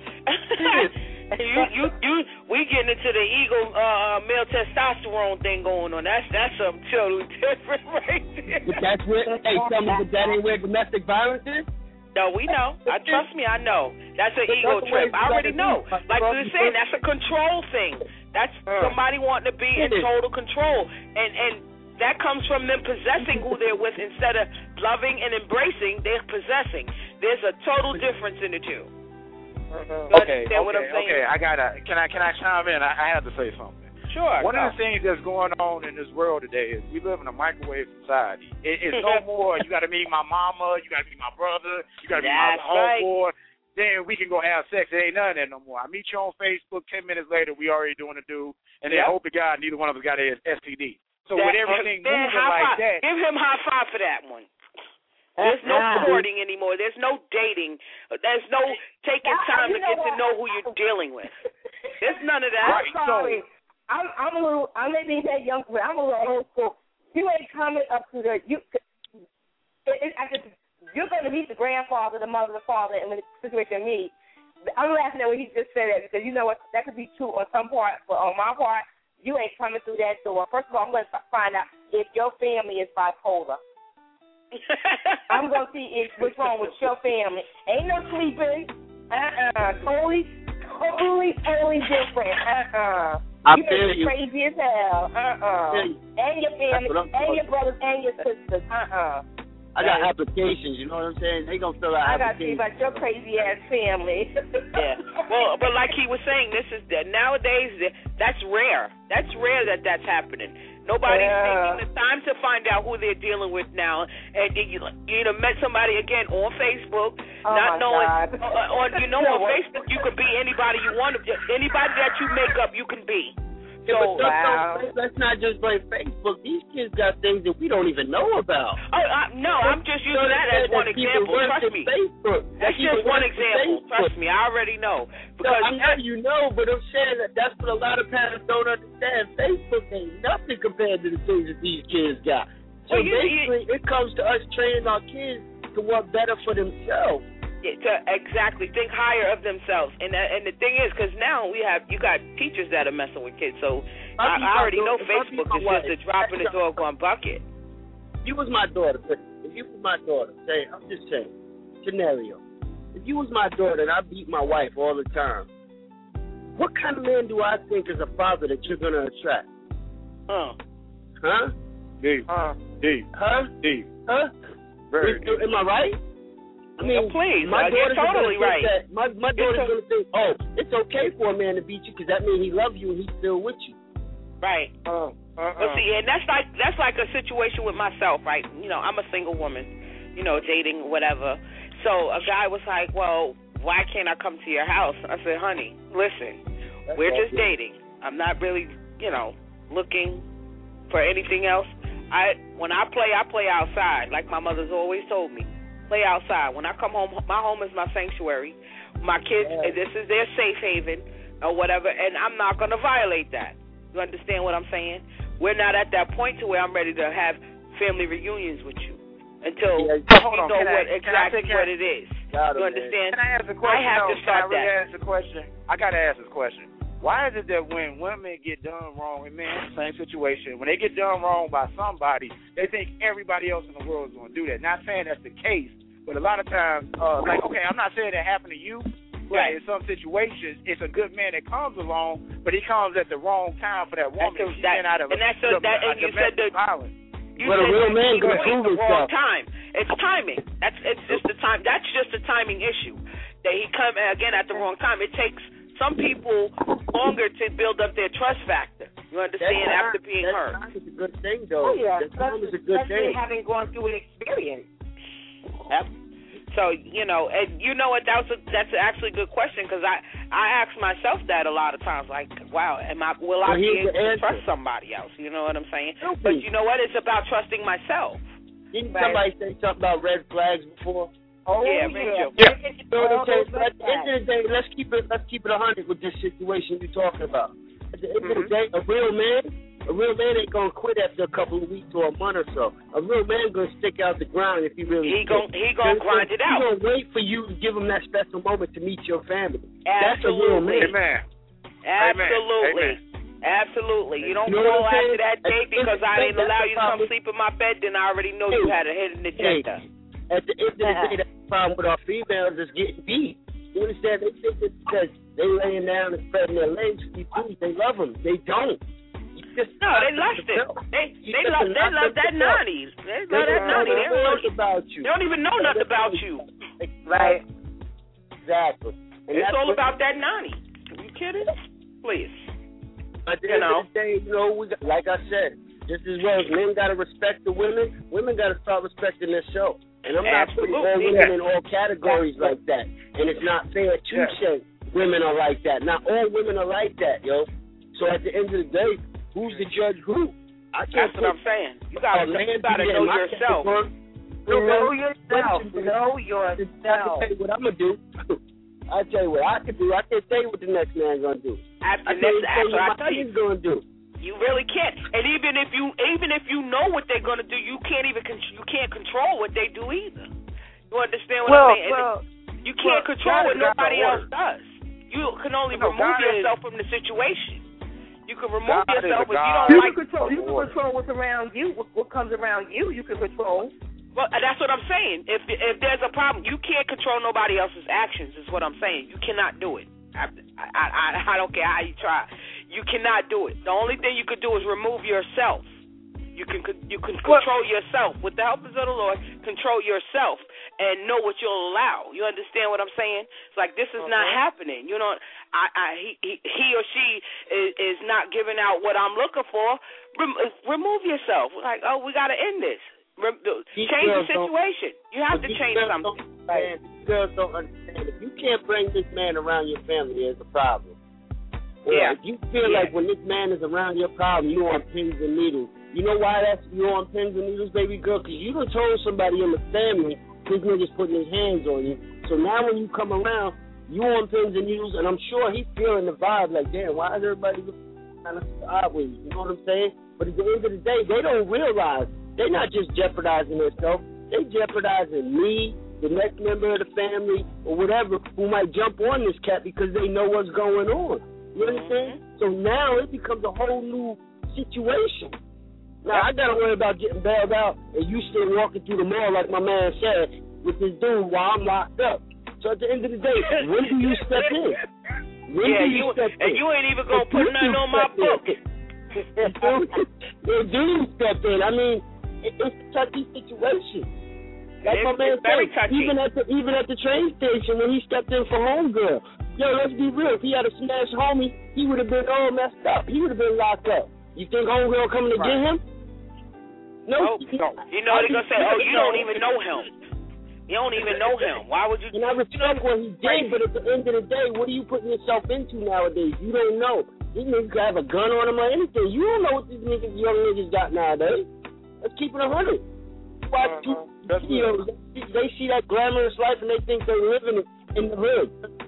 We getting into the ego male testosterone thing going on. That's something totally different right there. But that's where, tell me that ain't where domestic violence is? No, we know. Trust me, I know. That's an ego trip. I already know. Like we were saying, that's a control thing. That's somebody wanting to be in total control. And that comes from them possessing who they're with instead of loving and embracing, they're possessing. There's a total difference in the two. Okay. Can I chime in? I have to say something. Sure. One of the things that's going on in this world today is we live in a microwave society. It's no more, you got to meet my mama, you got to meet my brother, you got to meet my homeboy. Then we can go have sex. There ain't none of that no more. I meet you on Facebook, 10 minutes later, we already doing a do, and then hope to God neither one of us got a STD. So with everything moving like that. Give him high five for that one. There's no courting anymore. There's no dating. There's no taking time to get to know who you're dealing with. There's none of that. I'm sorry. I may be that young, but I'm a little old school. You ain't coming up to you're going to meet the grandfather, the mother, the father, and when the situation meets. I'm laughing at what he just said that because you know what, that could be true on some part, but on my part, you ain't coming through that door. First of all, I'm going to find out if your family is bipolar. I'm going to see what's wrong with your family. Ain't no sleeping. Totally different. You're crazy as hell. And your family, and your brothers, and your sisters. I got applications, you know what I'm saying? They gonna fill out applications. I got to see about your crazy ass family. Yeah. Well, but like he was saying, nowadays that's rare. That's rare that's happening. Nobody's taking the time to find out who they're dealing with now. And you met somebody again on Facebook, not knowing on Facebook you could be anybody you want to be. Anybody that you make up, you can be. So let's not just blame Facebook. These kids got things that we don't even know about. No, I'm just using that as one example. Trust me. That's just one example. Trust me, I already know. Because I know you know, but I'm saying that's what a lot of parents don't understand. Facebook ain't nothing compared to the things that these kids got. So basically, it comes to us training our kids to want better for themselves. To exactly think higher of themselves, and the thing is, because now you got teachers that are messing with kids. So I already know Facebook is just a drop in the doggone bucket. If you was my daughter, say I'm just saying, scenario. If you was my daughter and I beat my wife all the time, what kind of man do I think is a father that you're gonna attract? Deep. Huh? Deep. Huh? Am I right? I mean, please, my daughter's totally right. That. My daughter's going to think, oh, it's okay for a man to beat you because that means he loves you and he's still with you. Right. But see, and that's like a situation with myself, right? You know, I'm a single woman, you know, dating, whatever. So a guy was like, well, why can't I come to your house? I said, honey, listen, we're just dating. I'm not really, you know, looking for anything else. When I play outside, like my mother's always told me. Play outside. When I come home, my home is my sanctuary. My kids, this is their safe haven or whatever, and I'm not going to violate that. You understand what I'm saying? We're not at that point to where I'm ready to have family reunions with you until you know exactly what it is. You understand? Can I ask a question? I have to start that. Ask a question? I got to ask this question. Why is it that when women get done wrong, and men, same situation, when they get done wrong by somebody, they think everybody else in the world is going to do that? Not saying that's the case, but a lot of times, like, okay, I'm not saying that happened to you, but in some situations, it's a good man that comes along, but he comes at the wrong time for that woman. And you said a real man going to prove himself. Time. It's timing. It's just the time. That's just a timing issue. That he come again at the wrong time. It takes some people longer to build up their trust factor. You understand? After being hurt. That's a good thing, though. Oh, yeah. That is a good thing. Having gone through an experience. Yep. So, you know, and you know what? That's actually a good question because I ask myself that a lot of times. Like, wow, will I be able to trust somebody else? You know what I'm saying? But you know what? It's about trusting myself. Didn't somebody say something about red flags before? Oh, yeah. At the end of the day, let's keep it 100 with this situation you're talking about. At the end of the day, a real man ain't gonna quit after a couple of weeks or a month or so. A real man gonna stick out the ground if he really. He gonna grind it out. He gonna wait for you to give him that special moment to meet your family. Absolutely. That's a real man. Amen. Absolutely. Amen. Absolutely. You don't call after that date because I didn't allow you to come sleep in my bed. Then I already know you had a hidden agenda. At the end of the day, that's the problem with our females is getting beat. You understand? They think it's because they laying down and spreading their legs for these dudes. They love them. They don't. No, they lust it. They love that nanny. They love that nanny. They don't know about you. They don't even know nothing about you. Right. Exactly. And it's all about that nanny. Are you kidding? Please. At the end of the day, you know, like I said, just as well as men got to respect the women, women got to start respecting their show. And I'm not putting all women in all categories like that. And it's not fair to say women are like that. Not all women are like that, yo. So at the end of the day, who's the judge who? That's what I'm saying. You got to know yourself. Know yourself. Know yourself. I'll tell you what I'm going to do. I'll tell you what I can do. I can't tell you what the next man's going to do. I can't tell you what he's going to do. You really can't. And even if you know what they're going to do, you can't control what they do either. You understand what I'm saying? You can't control what nobody else does. You can only remove yourself from the situation. You can remove yourself if you don't like. You can control what's around you. What comes around you, you can control. Well, that's what I'm saying. If there's a problem, you can't control nobody else's actions. Is what I'm saying. You cannot do it. I don't care how you try. You cannot do it. The only thing you could do is remove yourself. You can control yourself. With the help of the Lord, control yourself and know what you'll allow. You understand what I'm saying? It's like this is not happening. You know, he or she is not giving out what I'm looking for. Remove yourself. Like, oh, we got to end this. Change the situation. You have to change something. Man, girls don't understand. If you can't bring this man around your family, there's a problem. If you feel like when this man is around your problem, you're on pins and needles. You know why you're on pins and needles, baby girl? Because you done told somebody in the family this nigga's putting his hands on you. So now when you come around, you on pins and needles, and I'm sure he's feeling the vibe like, damn, why is everybody kind of sideways? You know what I'm saying? But at the end of the day, they don't realize they're not just jeopardizing themselves. They jeopardizing me, the next member of the family, or whatever, who might jump on this cat because they know what's going on. You understand? So now it becomes a whole new situation. Now I gotta worry about getting bailed out and you still walking through the mall like my man said with this dude while I'm locked up. So at the end of the day, when do you step in? When do you step in? And you ain't even gonna put nothing on my book. When do you step in? I mean, it's a touchy situation. Like my man said, even at the train station when he stepped in for homegirl. Yo, let's be real. If he had a smash homie, he would have been all messed up. He would have been locked up. You think homegirl coming to get him? No. You know they're gonna say, "Oh, you don't even know him. You don't even know him. Why would you?" And I respect what he did, but at the end of the day, what are you putting yourself into nowadays? You don't know. These niggas could have a gun on them or anything. You don't know what these young niggas got nowadays. Let's keep it 100. They see that glamorous life and they think they're living in the hood.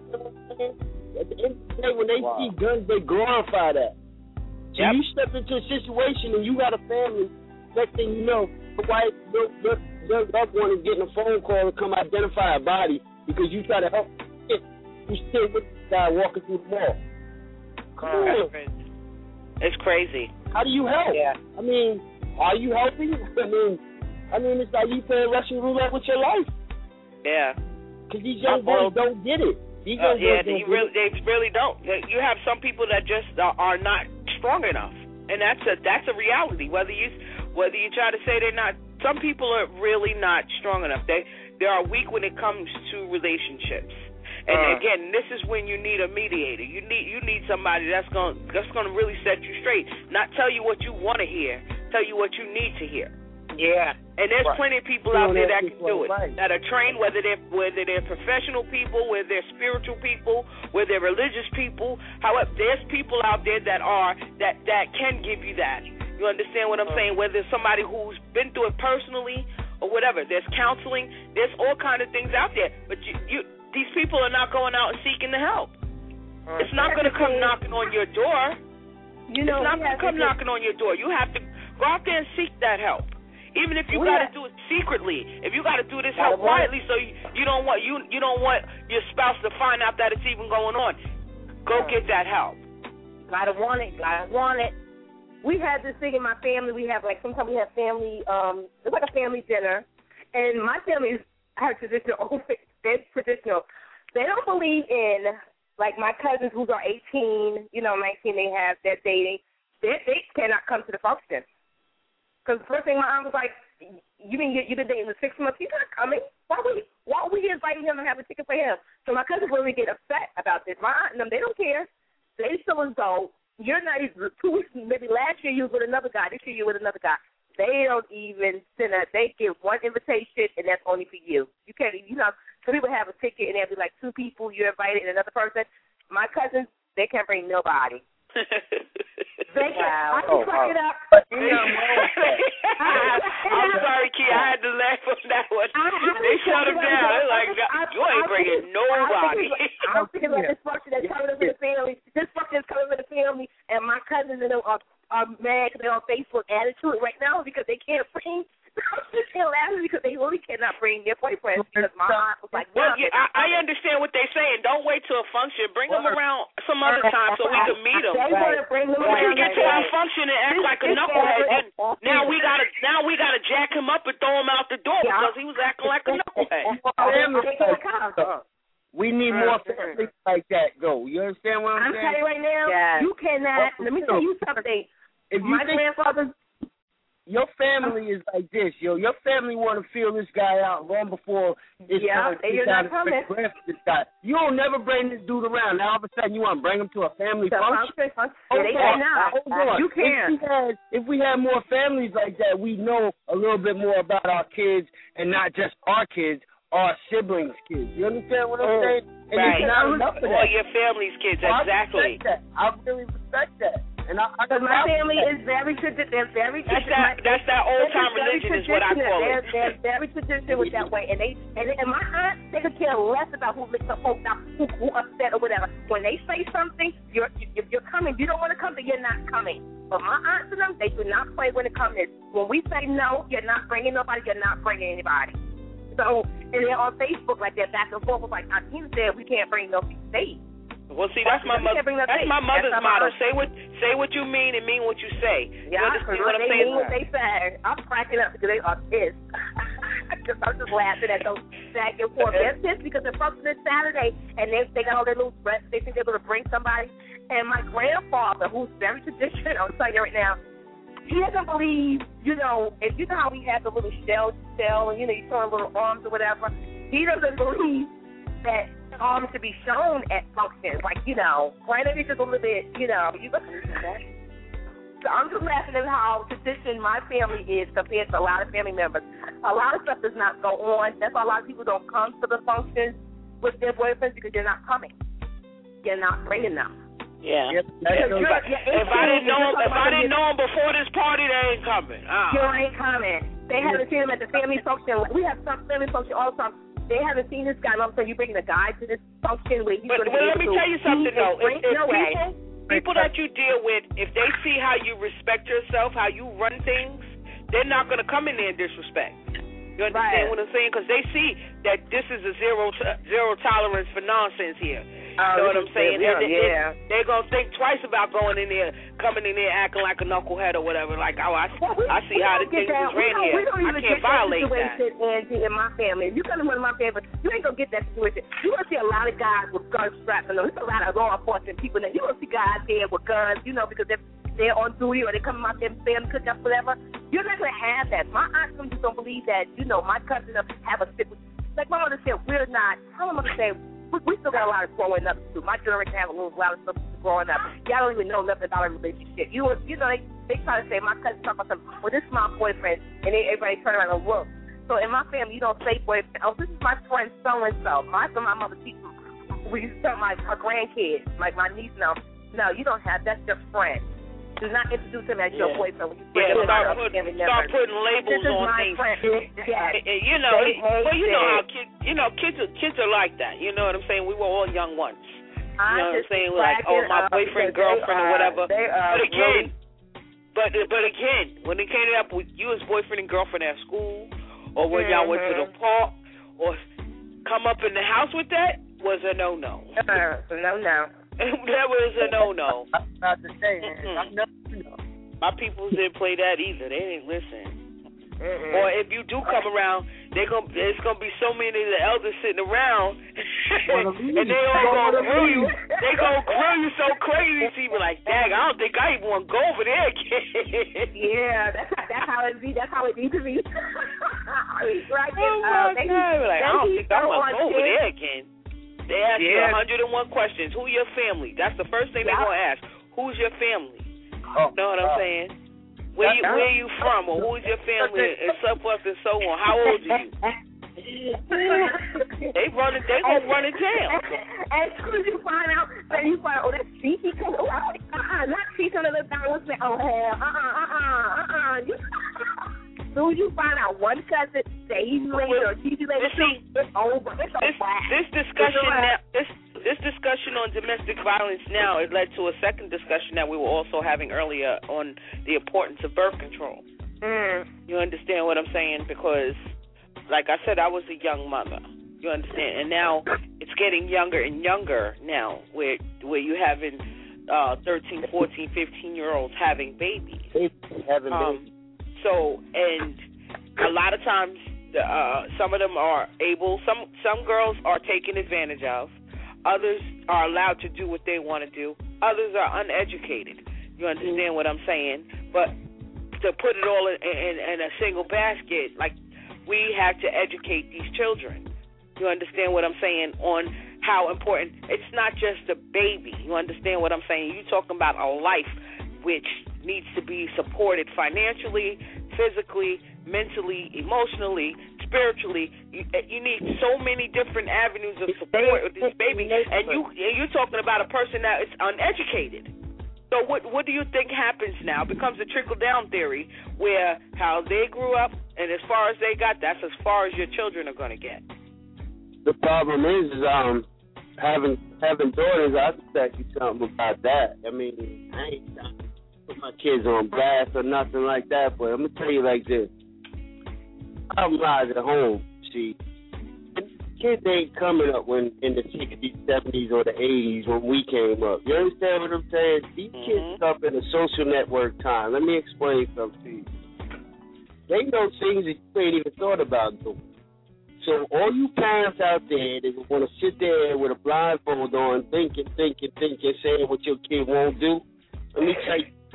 At the end of the day, when they see guns, they glorify that. So you step into a situation and you got a family, next thing you know, the wife, their loved one is getting a phone call to come identify a body because you try to help. You still with the guy walking through the mall. Come on. It's crazy. How do you help? Yeah. I mean, are you helping? I mean, it's like you playing Russian roulette with your life. Yeah. Because these young boys don't get it. They really don't. You have some people that just are not strong enough, and that's a reality. Whether you try to say they're not, some people are really not strong enough. They are weak when it comes to relationships. And again, this is when you need a mediator. You need somebody that's gonna really set you straight, not tell you what you want to hear, tell you what you need to hear. Yeah. And there's plenty of people out there that can do it, that are trained, whether they're professional people, whether they're spiritual people, whether they're religious people. However, there's people out there that can give you that. You understand what I'm saying? Whether it's somebody who's been through it personally or whatever. There's counseling. There's all kind of things out there. But these people are not going out and seeking the help. It's not going to come knocking on your door. It's not going to come knocking on your door. You have to go out there and seek that help. Even if you got to do it secretly, if you got to do this help quietly, so you don't want your spouse to find out that it's even going on, go get that help. Gotta want it. We had this thing in my family. We have sometimes we have family. It's like a family dinner, and my family are traditional. They're traditional. They don't believe in my cousins who are 18, 19. They have that dating. They cannot come to the function. Because the first thing my aunt was like, you've been dating for 6 months, he's not coming. Why are we inviting him and have a ticket for him? So my cousins really get upset about this. My aunt and them, they don't care. They still as though you're not even 2 weeks, maybe last year you was with another guy, this year you're with another guy. They don't even they give one invitation and that's only for you. You can't, some people have a ticket and there'll be 2 people, you're invited and another person. My cousins, they can't bring nobody. They can. I can fuck it up. I'm sorry, Key. I had to laugh on that one. They shut him down. They're like, you ain't bringing nobody. I'm thinking about dysfunction that's coming up in the family. Dysfunction is coming up in the family, and my cousins and them are mad because they're on Facebook added to it right now because they can't bring. They're laughing because they really cannot bring their boyfriends because my aunt was like, well, yeah, I understand what they're saying. Don't wait till a function. Bring them around some other time so we can meet them. They want to bring them around. You get to our function and act like a knucklehead. Now we gotta jack him up and throw him out the door because he was acting like a knucklehead. We need more families like that, though. You understand what I'm saying? I'm telling you right now, you cannot. Let me tell you something. My grandfather. Your family is like this, yo. Your family want to feel this guy out long before it's time to grasp this guy. You don't never bring this dude around. Now all of a sudden you want to bring him to a family function? Hold on. You can. If we had more families like that, we know a little bit more about our kids and not just our kids, our siblings' kids. You understand what I'm saying? And right. It's not enough of that. All your family's kids, exactly. I really respect that. And my family is very traditional. That's that old time religion is what I call it. They're very traditional with that way, and my aunt, they could care less about who makes the folks out, who upset or whatever. When they say something, if you're coming, you don't want to come, then you're not coming. But my aunts and them, they do not play when it comes to when we say no, you're not bringing nobody, you're not bringing anybody. So, and they're on Facebook like they're back and forth like Akeem said, we can't bring no state. Well, see, that's my mother. That's my mother's motto. Say what you mean and mean what you say. Yeah, you understand what I'm saying? Mean what they say. I'm cracking up because they are pissed. I'm just laughing at those back and forth. They're pissed because they're fucking this Saturday and they got all their little threats. They think they're going to bring somebody. And my grandfather, who's very traditional, I'll tell you right now, he doesn't believe, you know, if you know how we have the little shell, and, you know, you showing little arms or whatever, he doesn't believe that arms should be shown at functions. Like, you know, granted, it's just a little bit, you know, so I'm just laughing at how tradition my family is compared to a lot of family members. A lot of stuff does not go on. That's why a lot of people don't come to the functions with their boyfriends, because they're not coming. You're not bringing them. Yeah. If I didn't know him before this party, they ain't coming. You ain't coming. They haven't seen him at the family function. We have some family function all the time. They haven't seen this guy, and all of a sudden you bringing a guy to this function where he's going to be able to. Let me tell you something, though. If people that you deal with, if they see how you respect yourself, how you run things, they're not going to come in there and disrespect. You understand what I'm saying? Because they see that this is a zero tolerance for nonsense here. You know what I'm saying? They're going to think twice about going in there, coming in there acting like a knucklehead or whatever. Like, oh, I see how the things is ran here. I can't violate that. Angie, in my family, if you come to one of my families, you ain't going to get that situation. You're going to see a lot of guys with guns strapped on them. There's a lot of law enforcement people that you're going to see guys here with guns, you know, because they're on duty or they come out there and family cooking up, whatever. You're not going to have that. My aunts just don't believe that, you know, my cousins have a stick with. Like my mother said, we're not. How am I going to say? We still got a lot of growing up to do. My generation have a lot of stuff growing up. Y'all don't even know nothing about a relationship. You know, they try to say, my cousin talk about something, well, this is my boyfriend, and everybody turn around and look. So in my family, you don't say boyfriend. Oh, this is my friend so-and-so. My mother teach me. We used to tell my grandkids, like my niece now, no, you don't have, that's your friend. Do not introduce him as your boyfriend when you bring him out. Start putting labels on things. You know, you know how kids are like that. You know what I'm saying? We were all young once. You know what I'm saying? Like, oh, my boyfriend, girlfriend, or whatever. But again, when it came up with you as boyfriend and girlfriend at school, or when y'all went to the park, or come up in the house with that, was a no-no. No. That was a no-no. Not the same. My people didn't play that either. They didn't listen. Or if you do come around, there's gonna be so many of the elders sitting around, and they all gonna grill you. They gonna grill you so crazy. So you be like, dang, I don't think I even want to go over there again. Yeah, that's how it be. That's how it needs to be. Right? Oh my God! Like, I don't think I want to go over there again. They ask you 101 questions. Who your family? That's the first thing they're going to ask. Who's your family? You know what I'm saying? Where you from? Or who's your family? And so forth and so on. How old are you? They gonna run it down. As soon as you find out, oh, that's Fifi. Not Fifi on the left down. What's that? Oh, hell, As soon as you find out one cousin that he's related or she's related, it's over. This discussion on domestic violence now has led to a second discussion that we were also having earlier on the importance of birth control. You understand what I'm saying? Because, like I said, I was a young mother. You understand? And now it's getting younger and younger now, where you're having 13, 14, 15-year-olds having babies. So, and a lot of times, some of them are able. Some girls are taken advantage of. Others are allowed to do what they want to do. Others are uneducated. You understand what I'm saying? But to put it all in a single basket, like, we have to educate these children. You understand what I'm saying? On how important. It's not just a baby. You understand what I'm saying? You're talking about a life which needs to be supported financially, physically, mentally, emotionally, spiritually. You need so many different avenues of support with this baby, and you're talking about a person that is uneducated. So what do you think happens now? It becomes a trickle-down theory where how they grew up and as far as they got, that's as far as your children are going to get. The problem is having daughters, I can tell you something about that. I mean, I ain't trying to put my kids on blast or nothing like that, but I'm going to tell you like this. I'm live at home, see. Kids ain't coming up when in the 60s, 70s, or the 80s when we came up. You understand what I'm saying? These kids up in a social network time. Let me explain something to you. They know things that you ain't even thought about doing. So all you parents out there that want to sit there with a blindfold on, thinking, saying what your kid won't do, let me tell you,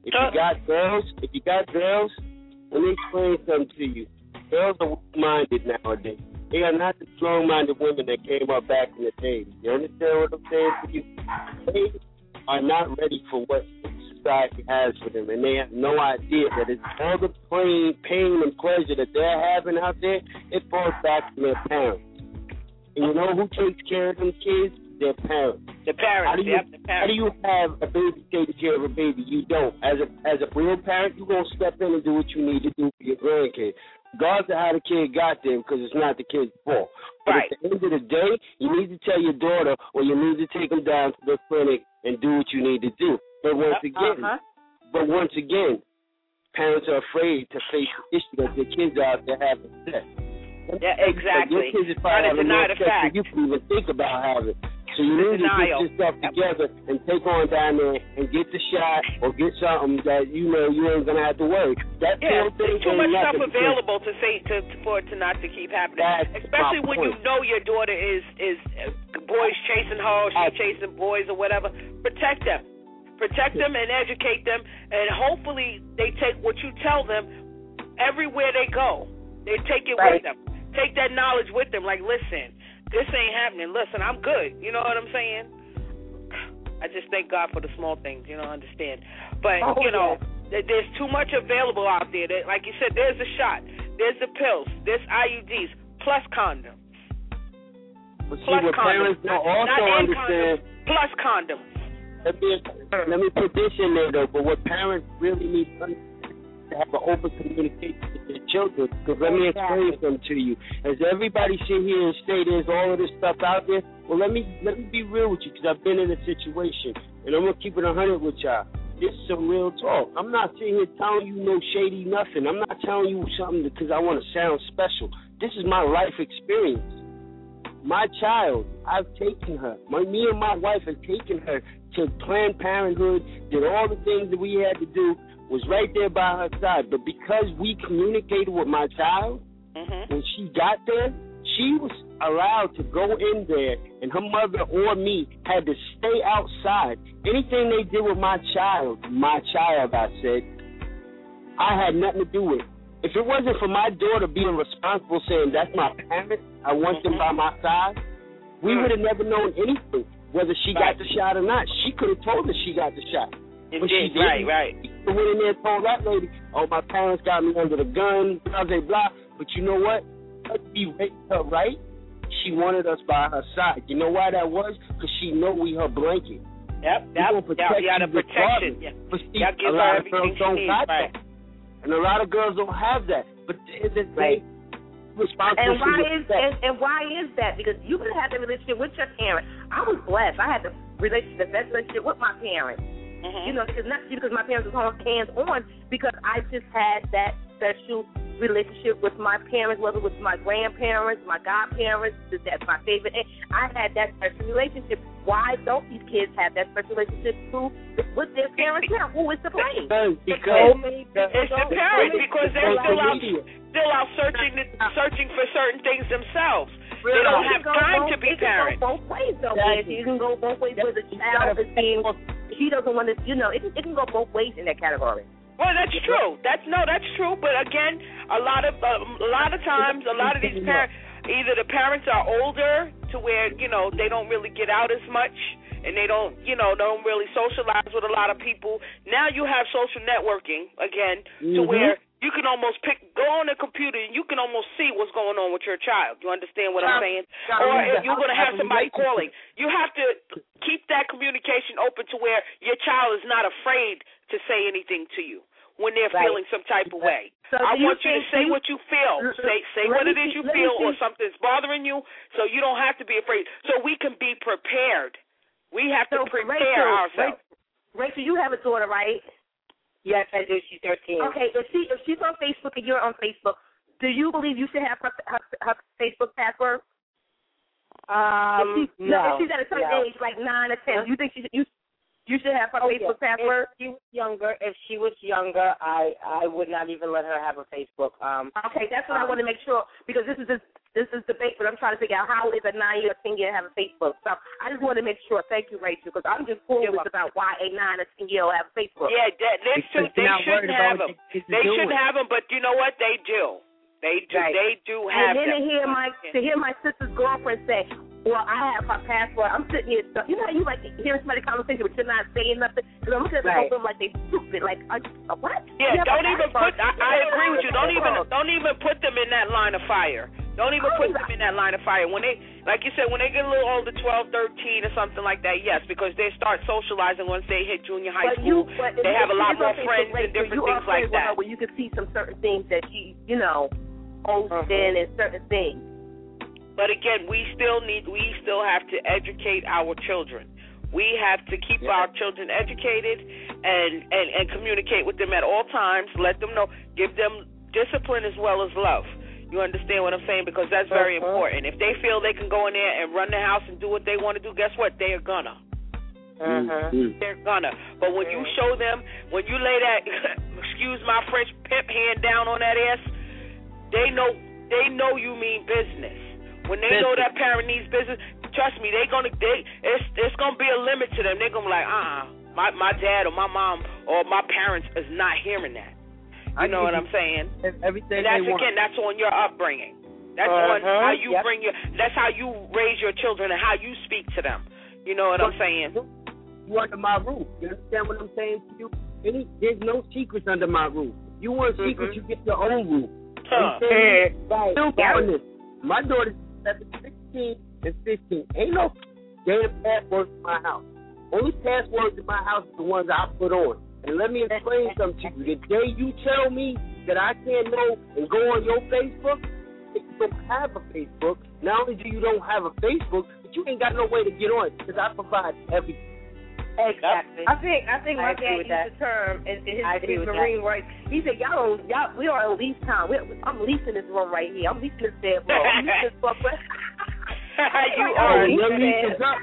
If you got girls, let me explain something to you. Girls are weak-minded nowadays. They are not the strong-minded women that came up back in the day. You understand what I'm saying to you? They are not ready for what society has for them, and they have no idea that it's all the pain and pleasure that they're having out there, it falls back to their parents. And you know who takes care of them kids? Their parents. The parents. The parents. How do you have a baby taking care of a baby? You don't. As a real parent, you're going to step in and do what you need to do for your grandkid. Regardless of how the kid got there, because it's not the kid's fault. But right. At the end of the day, you need to tell your daughter, or you need to take them down to the clinic and do what you need to do. But once again, parents are afraid to face the issue that their kids are out there having sex. Yeah, exactly. Your kids is probably having more sex than you can even think about having. So you need to get yourself together and take on down there and get the shot or get something that you know you ain't gonna have to worry. That's there's too much stuff available for it to not to keep happening. Especially when you know your daughter is boys chasing her, or she's chasing boys or whatever. Protect them and educate them, and hopefully they take what you tell them everywhere they go. They take it with them. Take that knowledge with them. Like, listen, this ain't happening. Listen, I'm good. You know what I'm saying? I just thank God for the small things, understand. But, there's too much available out there. Like you said, there's a shot, there's the pills, there's IUDs, plus condoms. But see, what parents don't also understand. Plus condoms. Let me put this in there, though. But what parents really need to understand to have an open communication with their children. Because let me explain something to you. As everybody sit here and say there's all of this stuff out there, well, let me be real with you, because I've been in a situation, and I'm going to keep it 100 with y'all. This is some real talk. I'm not sitting here telling you no shady nothing. I'm not telling you something because I want to sound special. This is my life experience. My child, I've taken her. Me and my wife have taken her to Planned Parenthood, did all the things that we had to do, was right there by her side. But because we communicated with my child, when she got there, she was allowed to go in there, and her mother or me had to stay outside. Anything they did with my child, I said, I had nothing to do with it. If it wasn't for my daughter being responsible, saying, that's my parent, I want them by my side, we would have never known anything, whether she got the shot or not. She could have told us she got the shot. But she didn't. Right. She went in there and told that lady, oh, my parents got me under the gun, blah, blah, blah. But you know what? We raised her right. She wanted us by her side. You know why that was? Because she know we her blanket. Yep. The protection. Yeah. But see, a lot of girls don't have that. And a lot of girls don't have that. But is it responsible? And why is that? Because you could have had the relationship with your parents. I was blessed. I had the best relationship with my parents. Because not because my parents was hands-on, because I just had that special relationship with my parents, whether it was my grandparents, my godparents, that's my favorite. And I had that special relationship. Why don't these kids have that special relationship too with their parents now? Who is to blame? Because it's the parents, because they're still out searching for certain things themselves. They don't have time to be parents. It can go both ways, though. You can go both ways with a child is being, she doesn't want to, it can go both ways in that category. Well, that's true. That's true. But again, a lot of times, a lot of these parents, either the parents are older to where they don't really get out as much, and they don't really socialize with a lot of people. Now you have social networking again, to where you can almost go on the computer and you can almost see what's going on with your child. You understand what I'm saying? Or if you're going to have somebody calling, you have to keep that communication open to where your child is not afraid to say anything to you when they're feeling some type of way. So I want you to say what you feel. Say what it is you feel, or something's bothering you, so you don't have to be afraid. So we can be prepared. We have to prepare ourselves. Rachel, you have a daughter, right? Yes, I do. She's 13. Okay, if she's on Facebook and you're on Facebook, do you believe you should have her Facebook password? No. If she's at a certain age, like 9 or 10, you think you You should have her Facebook password. If she was younger, I would not even let her have a Facebook. Okay, that's what I want to make sure, because this is debate, but I'm trying to figure out how is a 9-year or 10-year have a Facebook. So I just want to make sure. Thank you, Rachel, because I'm just curious about why a 9 or 10-year will have a Facebook. Yeah, they shouldn't have them. They shouldn't have them, but you know what? They do. They do. Right. They do have them. And then to hear my sister's girlfriend say, well, I have her password. I'm sitting here. You know how you like hearing somebody conversation, but you're not saying nothing. And I'm looking at them like they stupid. Like, what? Yeah, don't even put. I agree with you. Don't even put them in that line of fire. Don't even put them in that line of fire. When they, like you said, when they get a little older, 12, 13 or something like that, yes, because they start socializing once they hit junior high school. They have a lot more friends and different things like that. Where you can see some certain things that you know, posting and certain things. But again, we still have to educate our children. We have to keep our children educated and communicate with them at all times. Let them know, give them discipline as well as love. You understand what I'm saying? Because that's very important. If they feel they can go in there and run the house and do what they want to do, guess what? They're gonna. They're gonna. But when you show them, when you lay that, excuse my French, pimp hand down on that ass, they know you mean business. When they know that parent needs business, trust me, it's gonna be a limit to them. They're gonna be like, my dad or my mom or my parents is not hearing that. You know what I'm saying? Everything and that's on your upbringing. That's on how you that's how you raise your children and how you speak to them. You know what I'm saying? You under my roof. You understand what I'm saying to you? There's no secrets under my roof. You want secrets, you get your own roof. My daughter's 16 and 15. Ain't no damn passwords in my house. Only passwords in my house are the ones I put on. And let me explain something to you. The day you tell me that I can't know and go on your Facebook, if you don't have a Facebook, not only do you don't have a Facebook, but you ain't got no way to get on it because I provide everything. Exactly. I think my dad used the term in his Marine rights. He said, we are on lease time. I'm leasing this room right here. I'm leasing this bedroom. I'm leasing this book. You are. When your lease is up,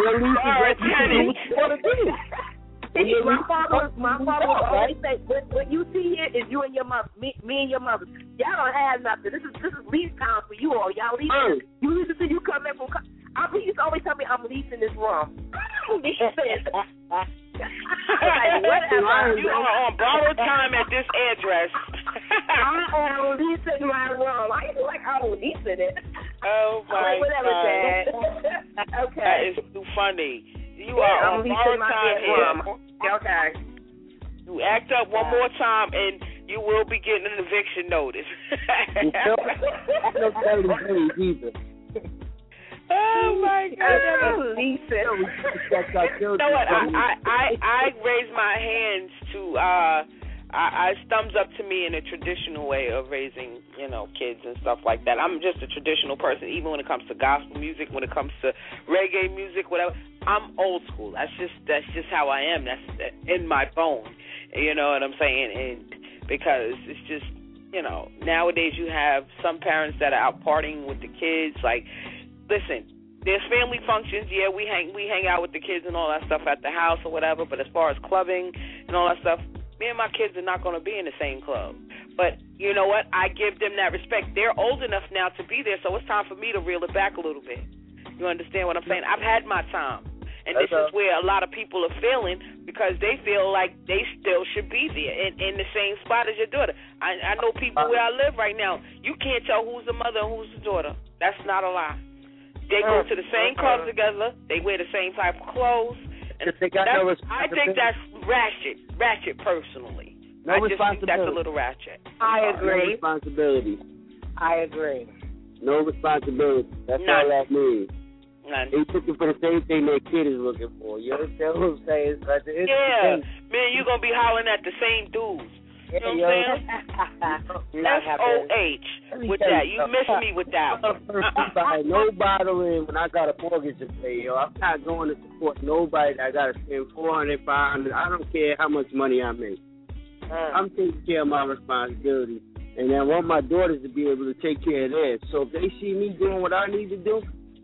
my father would always say, what you see here is you and your mother, me and your mother. Y'all don't have nothing. This is lease time for you all. Y'all leasing. You listen to you come in from. He used to always tell me I'm leasing this room. Like, whatever. You are on borrowed time at this address. I am leasing my room. I ain't like I'm leasing it. Oh my God. Okay. That is too funny. You are on borrowed time here. Okay. You act up one more time and you will be getting an eviction notice. No telling days either. Oh my God! Lisa. You know what? I raise my hands to I thumbs up to me in a traditional way of raising, kids and stuff like that. I'm just a traditional person, even when it comes to gospel music, when it comes to reggae music, whatever. I'm old school. That's just how I am. That's in my bone. You know what I'm saying? And because it's just, nowadays you have some parents that are out partying with the kids, like. Listen, there's family functions. Yeah, we hang out with the kids and all that stuff at the house or whatever. But as far as clubbing and all that stuff, me and my kids are not going to be in the same club. But you know what? I give them that respect. They're old enough now to be there, so it's time for me to reel it back a little bit. You understand what I'm saying? I've had my time. And this is where a lot of people are failing because they feel like they still should be there in the same spot as your daughter. I know people where I live right now. You can't tell who's the mother and who's the daughter. That's not a lie. They go to the same clubs together. They wear the same type of clothes. And I think that's ratchet personally. I just think that's a little ratchet. I agree. No responsibility. I agree. No responsibility. That's all that means. None. They looking for the same thing their kid is looking for. You understand what I'm saying? Man, you're going to be hollering at the same dudes. You know what I'm saying? SOH with that. You miss me with that one. No bottling when I got a mortgage to pay, yo. I'm not going to support nobody that I got to spend $400, $500. I don't care how much money I make. I'm taking care of my responsibilities. And I want my daughters to be able to take care of theirs. So if they see me doing what I need to do,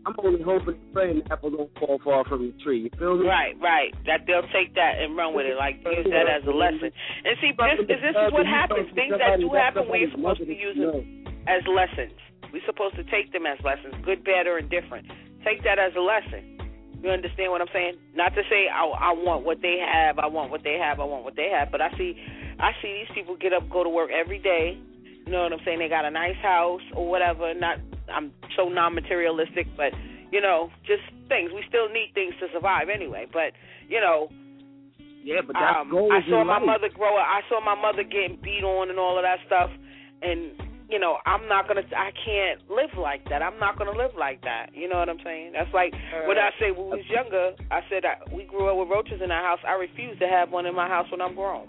I'm only hoping and praying the apple don't fall far from the tree. You feel me? Right. That they'll take that and run with it, like use that as a lesson. And see, this is what happens. Things that do happen, we're supposed to use them as lessons. We're supposed to take them as lessons, good, bad, or indifferent. Take that as a lesson. You understand what I'm saying? Not to say I want what they have, I want what they have, but I see these people get up, go to work every day. You know what I'm saying? They got a nice house or whatever. I'm so non-materialistic, but just things. We still need things to survive anyway. But yeah, but that's goals. I saw my mother grow up. I saw my mother getting beat on and all of that stuff, and I can't live like that. I'm not gonna live like that. You know what I'm saying? That's like when I say when we was younger. I said we grew up with roaches in our house. I refuse to have one in my house when I'm grown.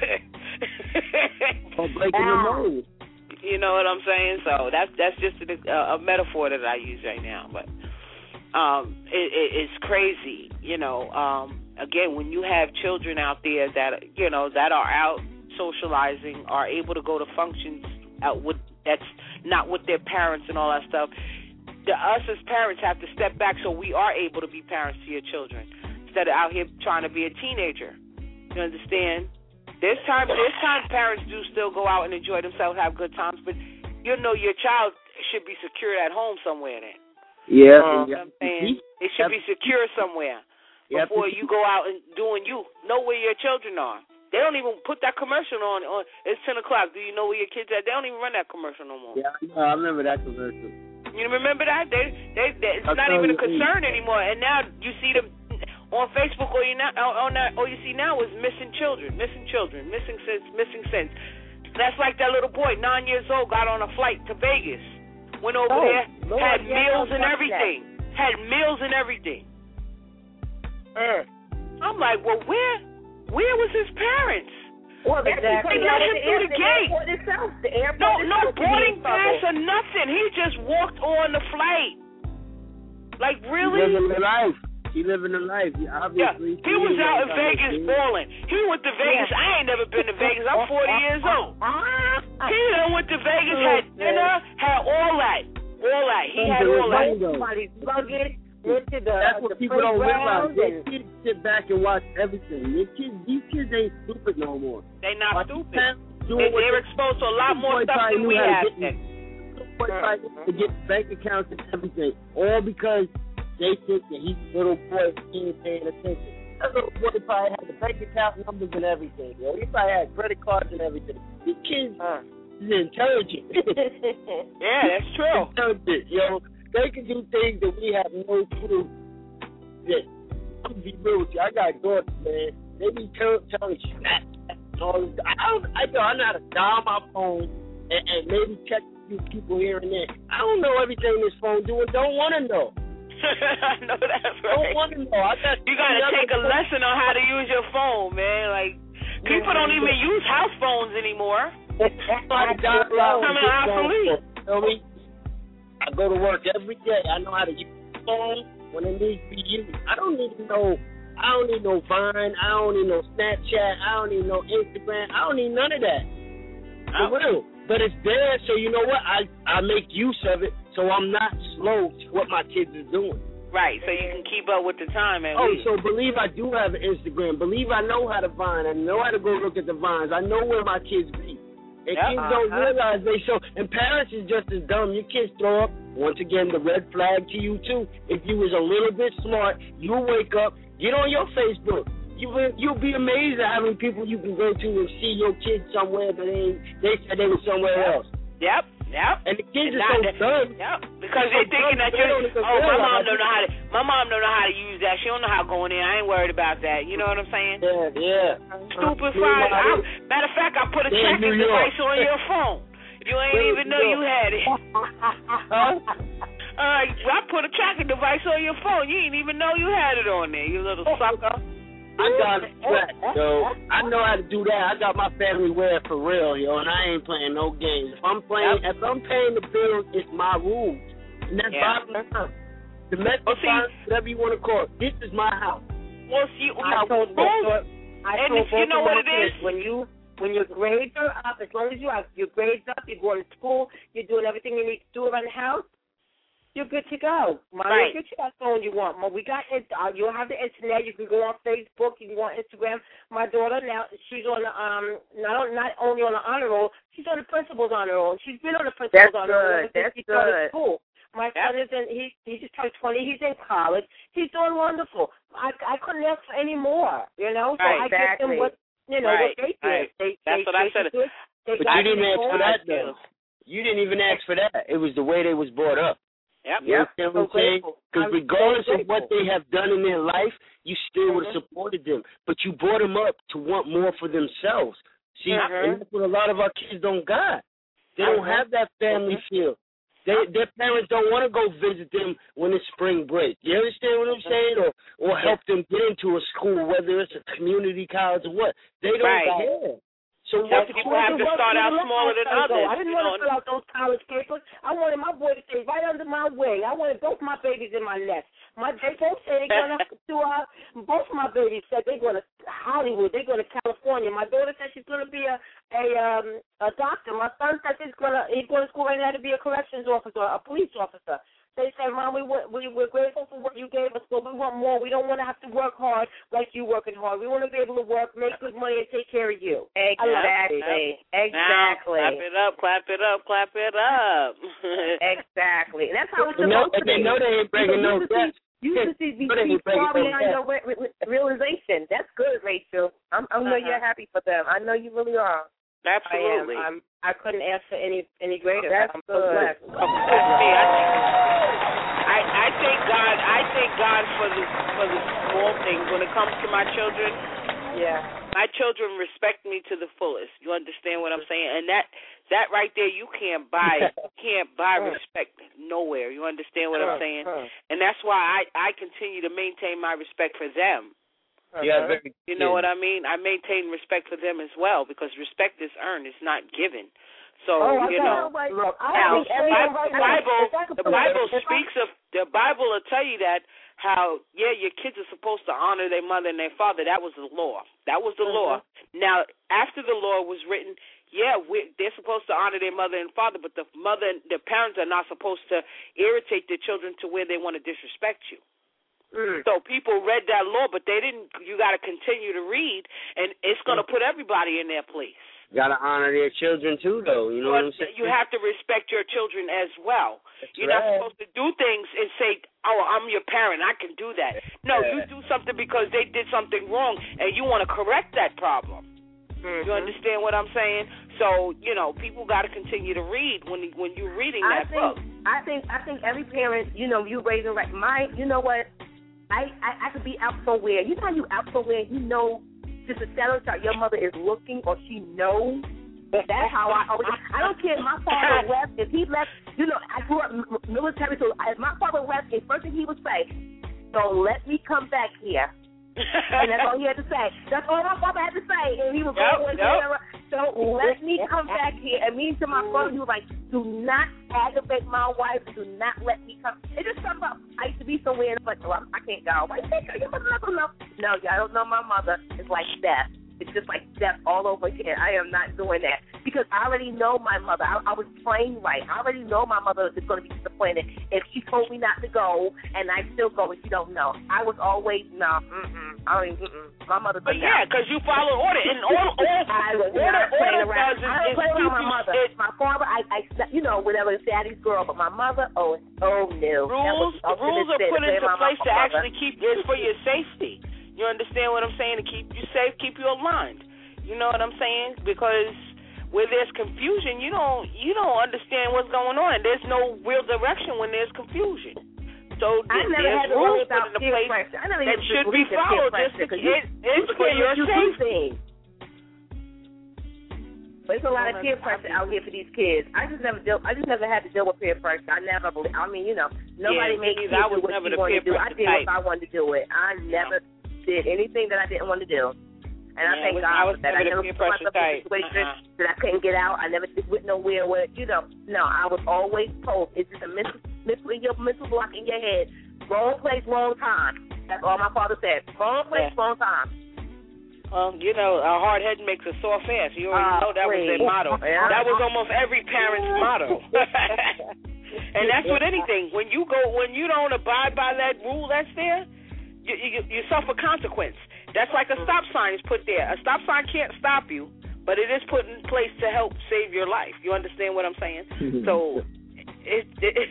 Breaking the mold. You know what I'm saying? So that's just a metaphor that I use right now. But it's crazy. Again, when you have children out there that that are out socializing, are able to go to functions out with. That's not with their parents and all that stuff. Us as parents have to step back so we are able to be parents to your children instead of out here trying to be a teenager. You understand? There's times parents do still go out and enjoy themselves, have good times, but your child should be secured at home somewhere then. Yeah. You know what I'm saying? It should be secure somewhere before you go out and doing you. Know where your children are. They don't even put that commercial on. It's 10 o'clock. Do you know where your kids at? They don't even run that commercial no more. Yeah, I remember that commercial. You remember that? It's not even a concern anymore. And now you see them on Facebook, or you see now is missing children, missing sense. That's like that little boy, 9 years old, got on a flight to Vegas, went over there, had meals and everything. I'm like, well, where was his parents? Well, they let him through the gate. No boarding pass or nothing. He just walked on the flight. Like, really? He living the life. Obviously. Yeah. He was out in Vegas balling. He went to Vegas. I ain't never been to Vegas. I'm 40 years old. He done went to Vegas, had dinner, had all that. He had all that. Somebody's luggage. That's what people don't realize. They kids sit back and watch everything. These kids ain't stupid no more. They not stupid. They're exposed to a lot more stuff than we have. To get bank accounts and everything, all because they think that he's a little boy and he ain't paying attention. That little boy probably had the bank account numbers and everything. Yo, he probably had credit cards and everything. These kids is intelligent. Yeah, that's true. Intelligent, yo. They can do things that we have no clue. That I'm gonna be real with you. I got daughters, man. They be telling snap all this. I know how to dial my phone and maybe check a few people here and there. I don't know everything this phone doing. Don't want to know. I know that's right. Don't want to know. You gotta take a lesson on how to use your phone, man. Like people don't even use house phones anymore. Coming obsolete. Feel me? I go to work every day. I know how to use the phone when it needs to be used. I don't need no Vine. I don't need no Snapchat. I don't need no Instagram. I don't need none of that. For real. But it's there, so you know what? I make use of it, so I'm not slow to what my kids are doing. Right, so you can keep up with the time. So believe I do have an Instagram. Believe I know how to Vine. I know how to go look at the Vines. I know where my kids be. And kids don't realize and parents is just as dumb. Your kids throw up, once again, the red flag to you, too. If you was a little bit smart, you'll wake up, get on your Facebook. You'll be amazed at how many people you can go to and see your kids somewhere that they said they were somewhere else. Yep. And the kids are so dumb. Yep. Because they're thinking that my mom don't know how to use that. She don't know how to go in there. I ain't worried about that. You know what I'm saying? Yeah. Stupid fried. Matter of fact, I put a tracking device on your phone. You ain't even know you had it. I put a tracking device on your phone. You ain't even know you had it on there, you little sucker. I got it tracked, yo. I know how to do that. I got my family wear for real, yo, and I ain't playing no games. If I'm paying the bills, it's my rules. And that's bottom line. Domestic violence, whatever you want to call it. This is my house. Well, see, I told you know what it is? When your grades are up, as long as you have your grades up, you're going to school, you're doing everything you need to do around the house, you're good to go. Right. Get you that phone you want. We got it. You'll have the internet. You can go on Facebook. You can go on Instagram. My daughter now, she's on the not only on the honor roll, she's on the principal's honor roll. She's been on the principal's honor roll since she started school. My son is he just turned 20. He's in college. He's doing wonderful. I couldn't ask for any more, you know. So I give them what what they did. That's what I said. But you didn't ask for that, though. You didn't even ask for that. It was the way they was brought up. Yep. You understand what I'm saying? Because regardless of what they have done in their life, you still would have supported them. But you brought them up to want more for themselves. See, and that's what a lot of our kids don't got. They don't have that family feel. Their parents don't want to go visit them when it's spring break. You understand what I'm saying? Or help them get into a school, whether it's a community college or what. They don't care. So some people have to start out smaller than others. I didn't want to fill out those college papers. I wanted my boy to stay right under my wing. I wanted both my babies in my nest. They both say they're going to both of my babies said they're going to Hollywood. They're going to California. My daughter said she's going to be a doctor. My son said he's going to school right now to be a corrections officer, a police officer. They say, Mom, we're grateful for what you gave us, but we want more. We don't want to have to work hard like you working hard. We want to be able to work, make good money, and take care of you. Exactly. Exactly. Now, clap it up, clap it up, clap it up. Exactly. And that's how it's supposed to be. They know they ain't bringing no debt. You should be far beyond your realization. That's good, Rachel. I know you're happy for them. I know you really are. Absolutely. I couldn't ask for any greater. That's I'm so blessed. I thank God for the small things. When it comes to my children, my children respect me to the fullest. You understand what I'm saying? And that right there, you can't buy respect nowhere. You understand what I'm saying? And that's why I continue to maintain my respect for them. You know what I mean? I maintain respect for them as well because respect is earned, it's not given. So the Bible will tell you that how your kids are supposed to honor their mother and their father. That was the law. That was the law. Now after the law was written, they're supposed to honor their mother and father, but the parents are not supposed to irritate their children to where they want to disrespect you. So people read that law, but they didn't. You got to continue to read, and it's going to put everybody in their place. Got to honor their children too, though. You know what I'm saying? You have to respect your children as well. You're not supposed to do things and say, "Oh, I'm your parent, I can do that." No, you do something because they did something wrong, and you want to correct that problem. You understand what I'm saying? So people got to continue to read when you're reading that book. I think every parent, you raising right. You know what? I could be out somewhere. You know how you out somewhere, just a settle that your mother is looking or she knows. That's how I don't care if my father left. If he left, I grew up military, so if my father left, the first thing he would say, "So let me come back here." And that's all he had to say. That's all my father had to say. And he was going so let me come back here. And me to my father, he was like, "Do not aggravate my wife. Do not let me come." It just something about, I used to be somewhere and I'm like, I can't go. Why you can't go? Your mother doesn't know. No, I don't know my mother. It's like death. It's just like death all over again. I am not doing that because I already know my mother. I was trained right. I already know my mother is going to be disappointed if she told me not to go and I still go and she don't know. I was always my mother. But because you follow order and order does is keep my mother. My father, I whatever, daddy's girl, but my mother, no. Rules are put into place to actually keep this for your safety. You understand what I'm saying? To keep you safe, keep you aligned. You know what I'm saying? Because where there's confusion, you don't understand what's going on. There's no real direction when there's confusion. So there's rules put into place that should be followed. It's for your safety. But there's a lot of peer pressure out here for these kids. I just never had to deal with peer pressure. Nobody made me do what you want to do. I did what I wanted to do it. I never did anything that I didn't want to do. And I thank God for that. I never put myself in a situation that I couldn't get out. I never went nowhere where, no, I was always told. It's just a mental block in your head. Wrong place, wrong time. That's all my father said. Wrong place, wrong time. Well, a hard head makes a soft ass. You already know that was their motto. That was almost every parent's motto. And that's with anything. When you don't abide by that rule that's there, you suffer consequence. That's like a stop sign is put there. A stop sign can't stop you, but it is put in place to help save your life. You understand what I'm saying? So it's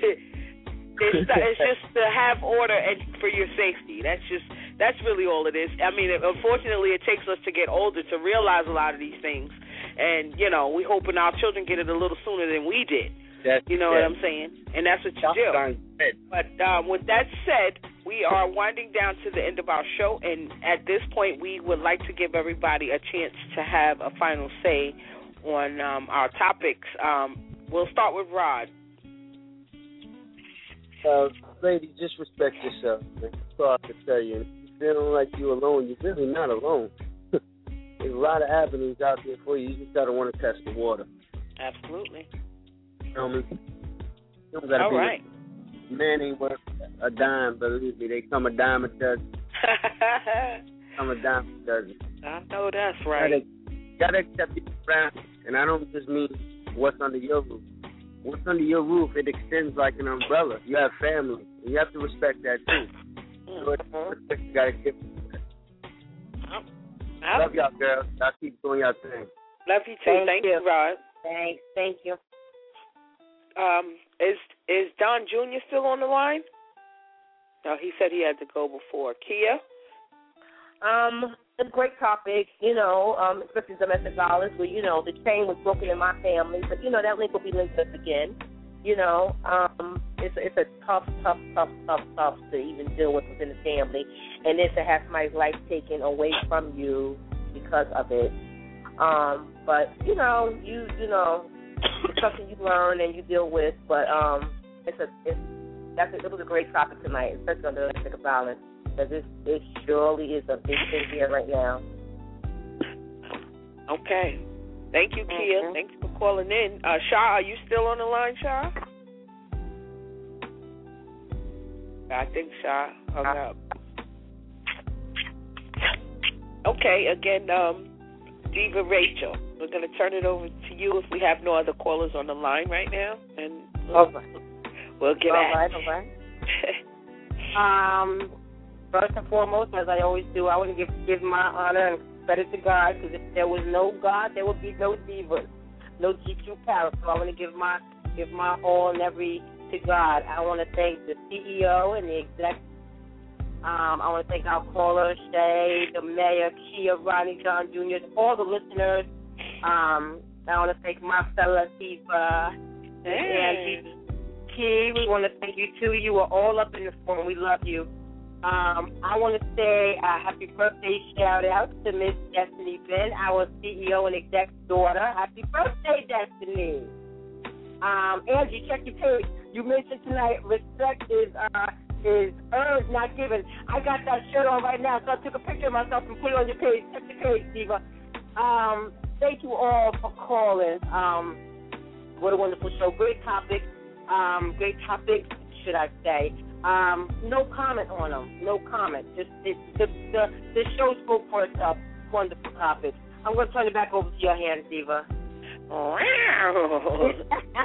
just to have order and for your safety. That's really all it is. I mean, unfortunately, it takes us to get older to realize a lot of these things, and we hoping our children get it a little sooner than we did. What I'm saying? And that's what you do. But with that said, we are winding down to the end of our show, and at this point, we would like to give everybody a chance to have a final say on our topics. We'll start with Rod. Lady, just respect yourself. That's all I can tell you. If you feeling like you're alone, you're really not alone. There's a lot of avenues out there for you. You just got to want to test the water. Absolutely. You know what I mean? You don't gotta be right. Man ain't worth a dime, believe me. They come a dime a dozen. I know that's right. Gotta accept your surroundings. And I don't just mean what's under your roof. What's under your roof, it extends like an umbrella. You have family. And you have to respect that, too. So you gotta give Love y'all, girls. Y'all keep doing y'all thing. Love you, too. Thank you, Rod. Thanks. Thank you. Is Don Jr. still on the line? No, he said he had to go before. Kia? A great topic, especially domestic violence, where, the chain was broken in my family, but, that link will be linked up again. It's a tough to even deal with within the family, and then to have somebody's life taken away from you because of it. But, it's something you learn and you deal with, but it was a great topic tonight, especially on domestic violence, because it surely is a big thing here right now. Okay. Thank you, Kia. Mm-hmm. Thanks for calling in. Shah, are you still on the line, Shah? I think Shah hung up. Okay, again, Diva Rachel, we're going to turn it over to you if we have no other callers on the line right now, and we'll get at it. All right. First and foremost, as I always do, I want to give my honor and credit to God, because if there was no God, there would be no divas, no GQ Palace. So I want to give my all and every to God. I want to thank the CEO and the exec. I want to thank our caller, Shay, the mayor, Kia, Ronnie, John Jr., all the listeners. I want to thank my fella, Diva, and Angie, Key. We want to thank you, too. You were all up in the phone. We love you. I want to say a happy birthday shout-out to Miss Destiny Ben, our CEO and exec's daughter. Happy birthday, Destiny. Angie, check your page. You mentioned tonight respect is earned, not given. I got that shirt on right now, so I took a picture of myself and put it on your page. Check your page, Diva. Thank you all for calling. What a wonderful show. Great topic. Great topics, should I say. No comment on them. No comment. Just the show spoke for itself. Wonderful topic. I'm going to turn it back over to your hands, Diva. Wow.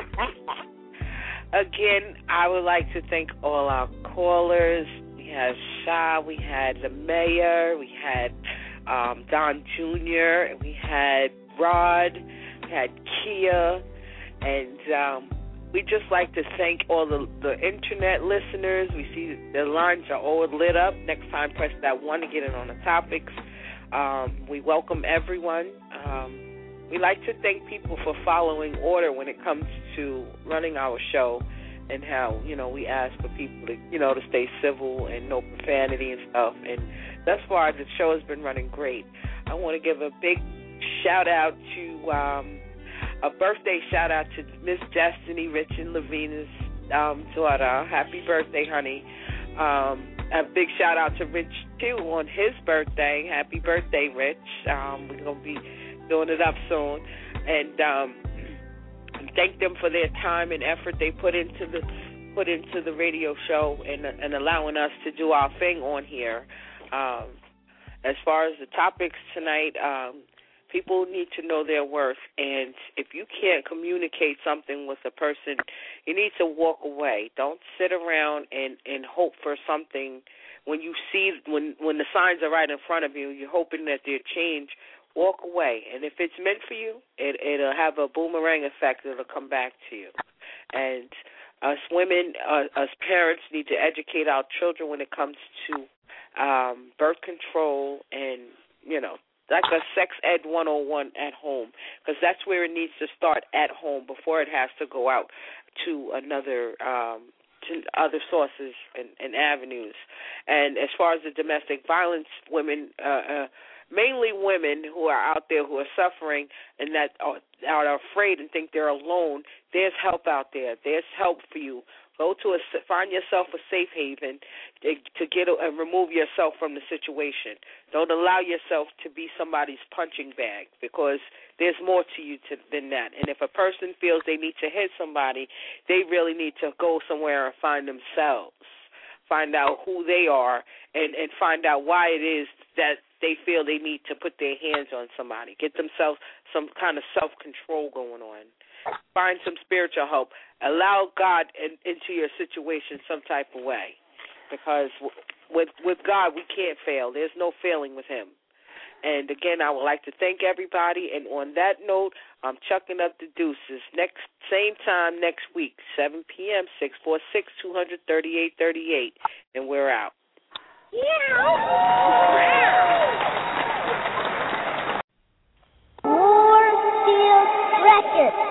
Again, I would like to thank all our callers. We had Shah, we had the mayor, we had Don Jr., we had Rod, we had Kia, and we just like to thank all the internet listeners. We see the lines are all lit up. Next time, press that 1 to get in on the topics. We welcome everyone. We like to thank people for following order when it comes to running our show, and how, we ask for people to, to stay civil and no profanity and stuff. And thus far, the show has been running great. I want to give a big shout-out to, a birthday shout-out to Miss Destiny, Rich and Lavina's daughter. Happy birthday, honey. A big shout-out to Rich, too, on his birthday. Happy birthday, Rich. We're going to be doing it up soon, and thank them for their time and effort they put into the radio show and allowing us to do our thing on here. As far as the topics tonight, People need to know their worth, and if you can't communicate something with a person, you need to walk away. Don't sit around and hope for something when you see when the signs are right in front of you. You're hoping that they'll change. Walk away, and if it's meant for you, it'll have a boomerang effect. It'll come back to you. And us women, us parents, need to educate our children when it comes to birth control and, like a sex ed 101 at home, because that's where it needs to start, at home, before it has to go out to to other sources and avenues. And as far as the domestic violence, women, mainly women who are out there who are suffering and that are afraid and think they're alone, there's help out there. There's help for you. Find yourself a safe haven to get and remove yourself from the situation. Don't allow yourself to be somebody's punching bag, because there's more to you than that. And if a person feels they need to hit somebody, they really need to go somewhere and find themselves, find out who they are, and find out why it is that they feel they need to put their hands on somebody. Get themselves some kind of self-control going on. Find some spiritual help. Allow God into your situation some type of way, because with God we can't fail. There's no failing with Him. And again, I would like to thank everybody. And on that note, I'm chucking up the deuces. Same time next week, 7 p.m., 646-238-38, and we're out. Warfield Records.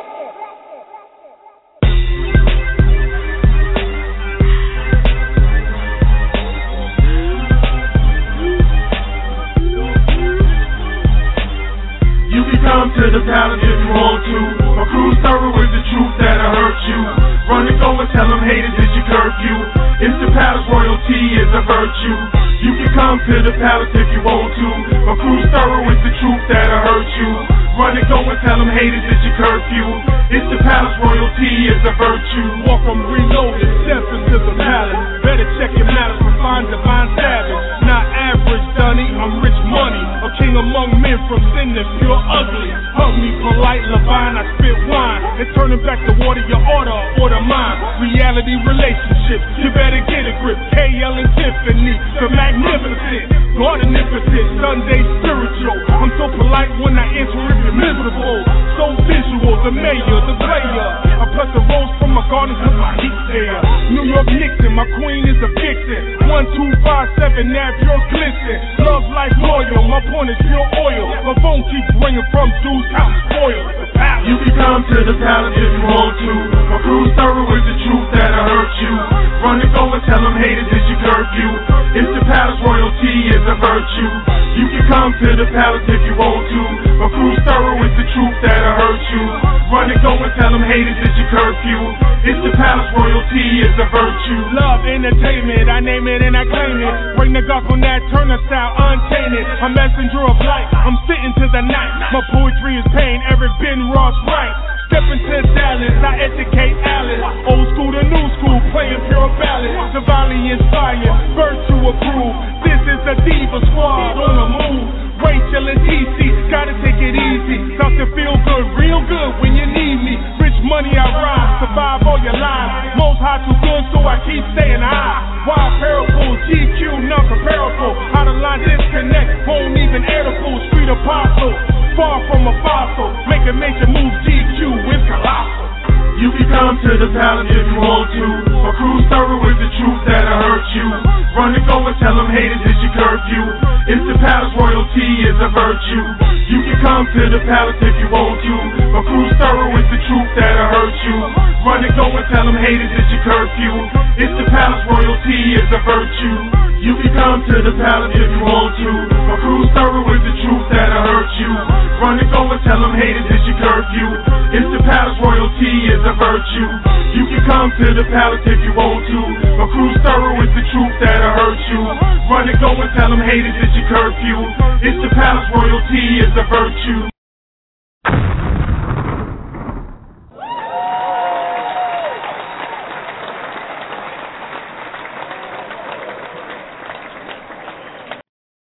Come to the palace if you want to. My crew's thorough with the truth that'll hurt you. Run and go and tell them haters it's your curfew. It's the palace, royalty is a virtue. You can come to the palace if you want to. My crew's thorough with the truth that'll hurt you. Run and go and tell them haters it's your curfew. It's the palace, royalty is a virtue. Welcome reloaded, steps into the palace. Better check your malice, refined divine savage. Not average, Dunny, I'm rich money. A king among men from sin that's pure ugly. Hug me polite, Levine, I spit wine. And turning back the water, your order mine. Reality relationships, you better get a grip. KL and Tiffany, the magnificent. God omnipotent, Sunday spiritual. I'm so polite when I enter it, you're miserable. So visual, the mayor, the player. I pluck the rose from my garden cause my heat's there. New York Nixon, my queen is a vixen. 1257, now pure glisten. Love life loyal, my point is pure oil. My phone keeps ringing from dudes out spoiled. You can come to the palace if you want to. My crew's thorough with the truth that'll hurt you. Run and go and tell them haters it's your curfew. It's the palace, royalty is a virtue. You can come to the palace if you want to. My crew's thorough with the truth that'll hurt you. Run and go and tell them haters it's your curfew. It's the palace, royalty is a virtue. Love, entertainment, I name it and I claim it. Bring the Glock on that Turner style, untainted. A messenger of light, I'm sitting to the night. My poetry is pain, Eric Ben Ross right. Step into Dallas, I educate Alice. Old school to new school, playing pure ballad. Divinely inspired, birth to approve. This is the Diva Squad on the move. Rachel and TC, gotta take it easy. Start to feel good, real good when you need me. Rich money I rhyme, survive all your lives. Most high too good, so I keep staying high. Wild parable, GQ, non-comparable. How the line disconnect, won't even air the full street apostle. Far from a fossil, making major moves, GQ is colossal. You can come to the palace if you want to. My crew's thorough with the truth that'll hurt you. Run and go and tell them haters it's your curfew. It's the palace, royalty is a virtue. You can come to the palace if you want to. My crew's thorough with the truth that'll hurt you. Run and go and tell them haters it's your curfew. It's the palace, royalty is a virtue. You can come to the palace if you want to. My crew's thorough with the truth that'll hurt you. Run and go and tell them haters it's your curfew. It's the palace, royalty is a virtue. You can come to the palace if you want to. My crew's thorough with the truth that'll hurt you. Run and go and tell them haters it's your curfew. It's the palace, royalty is a virtue.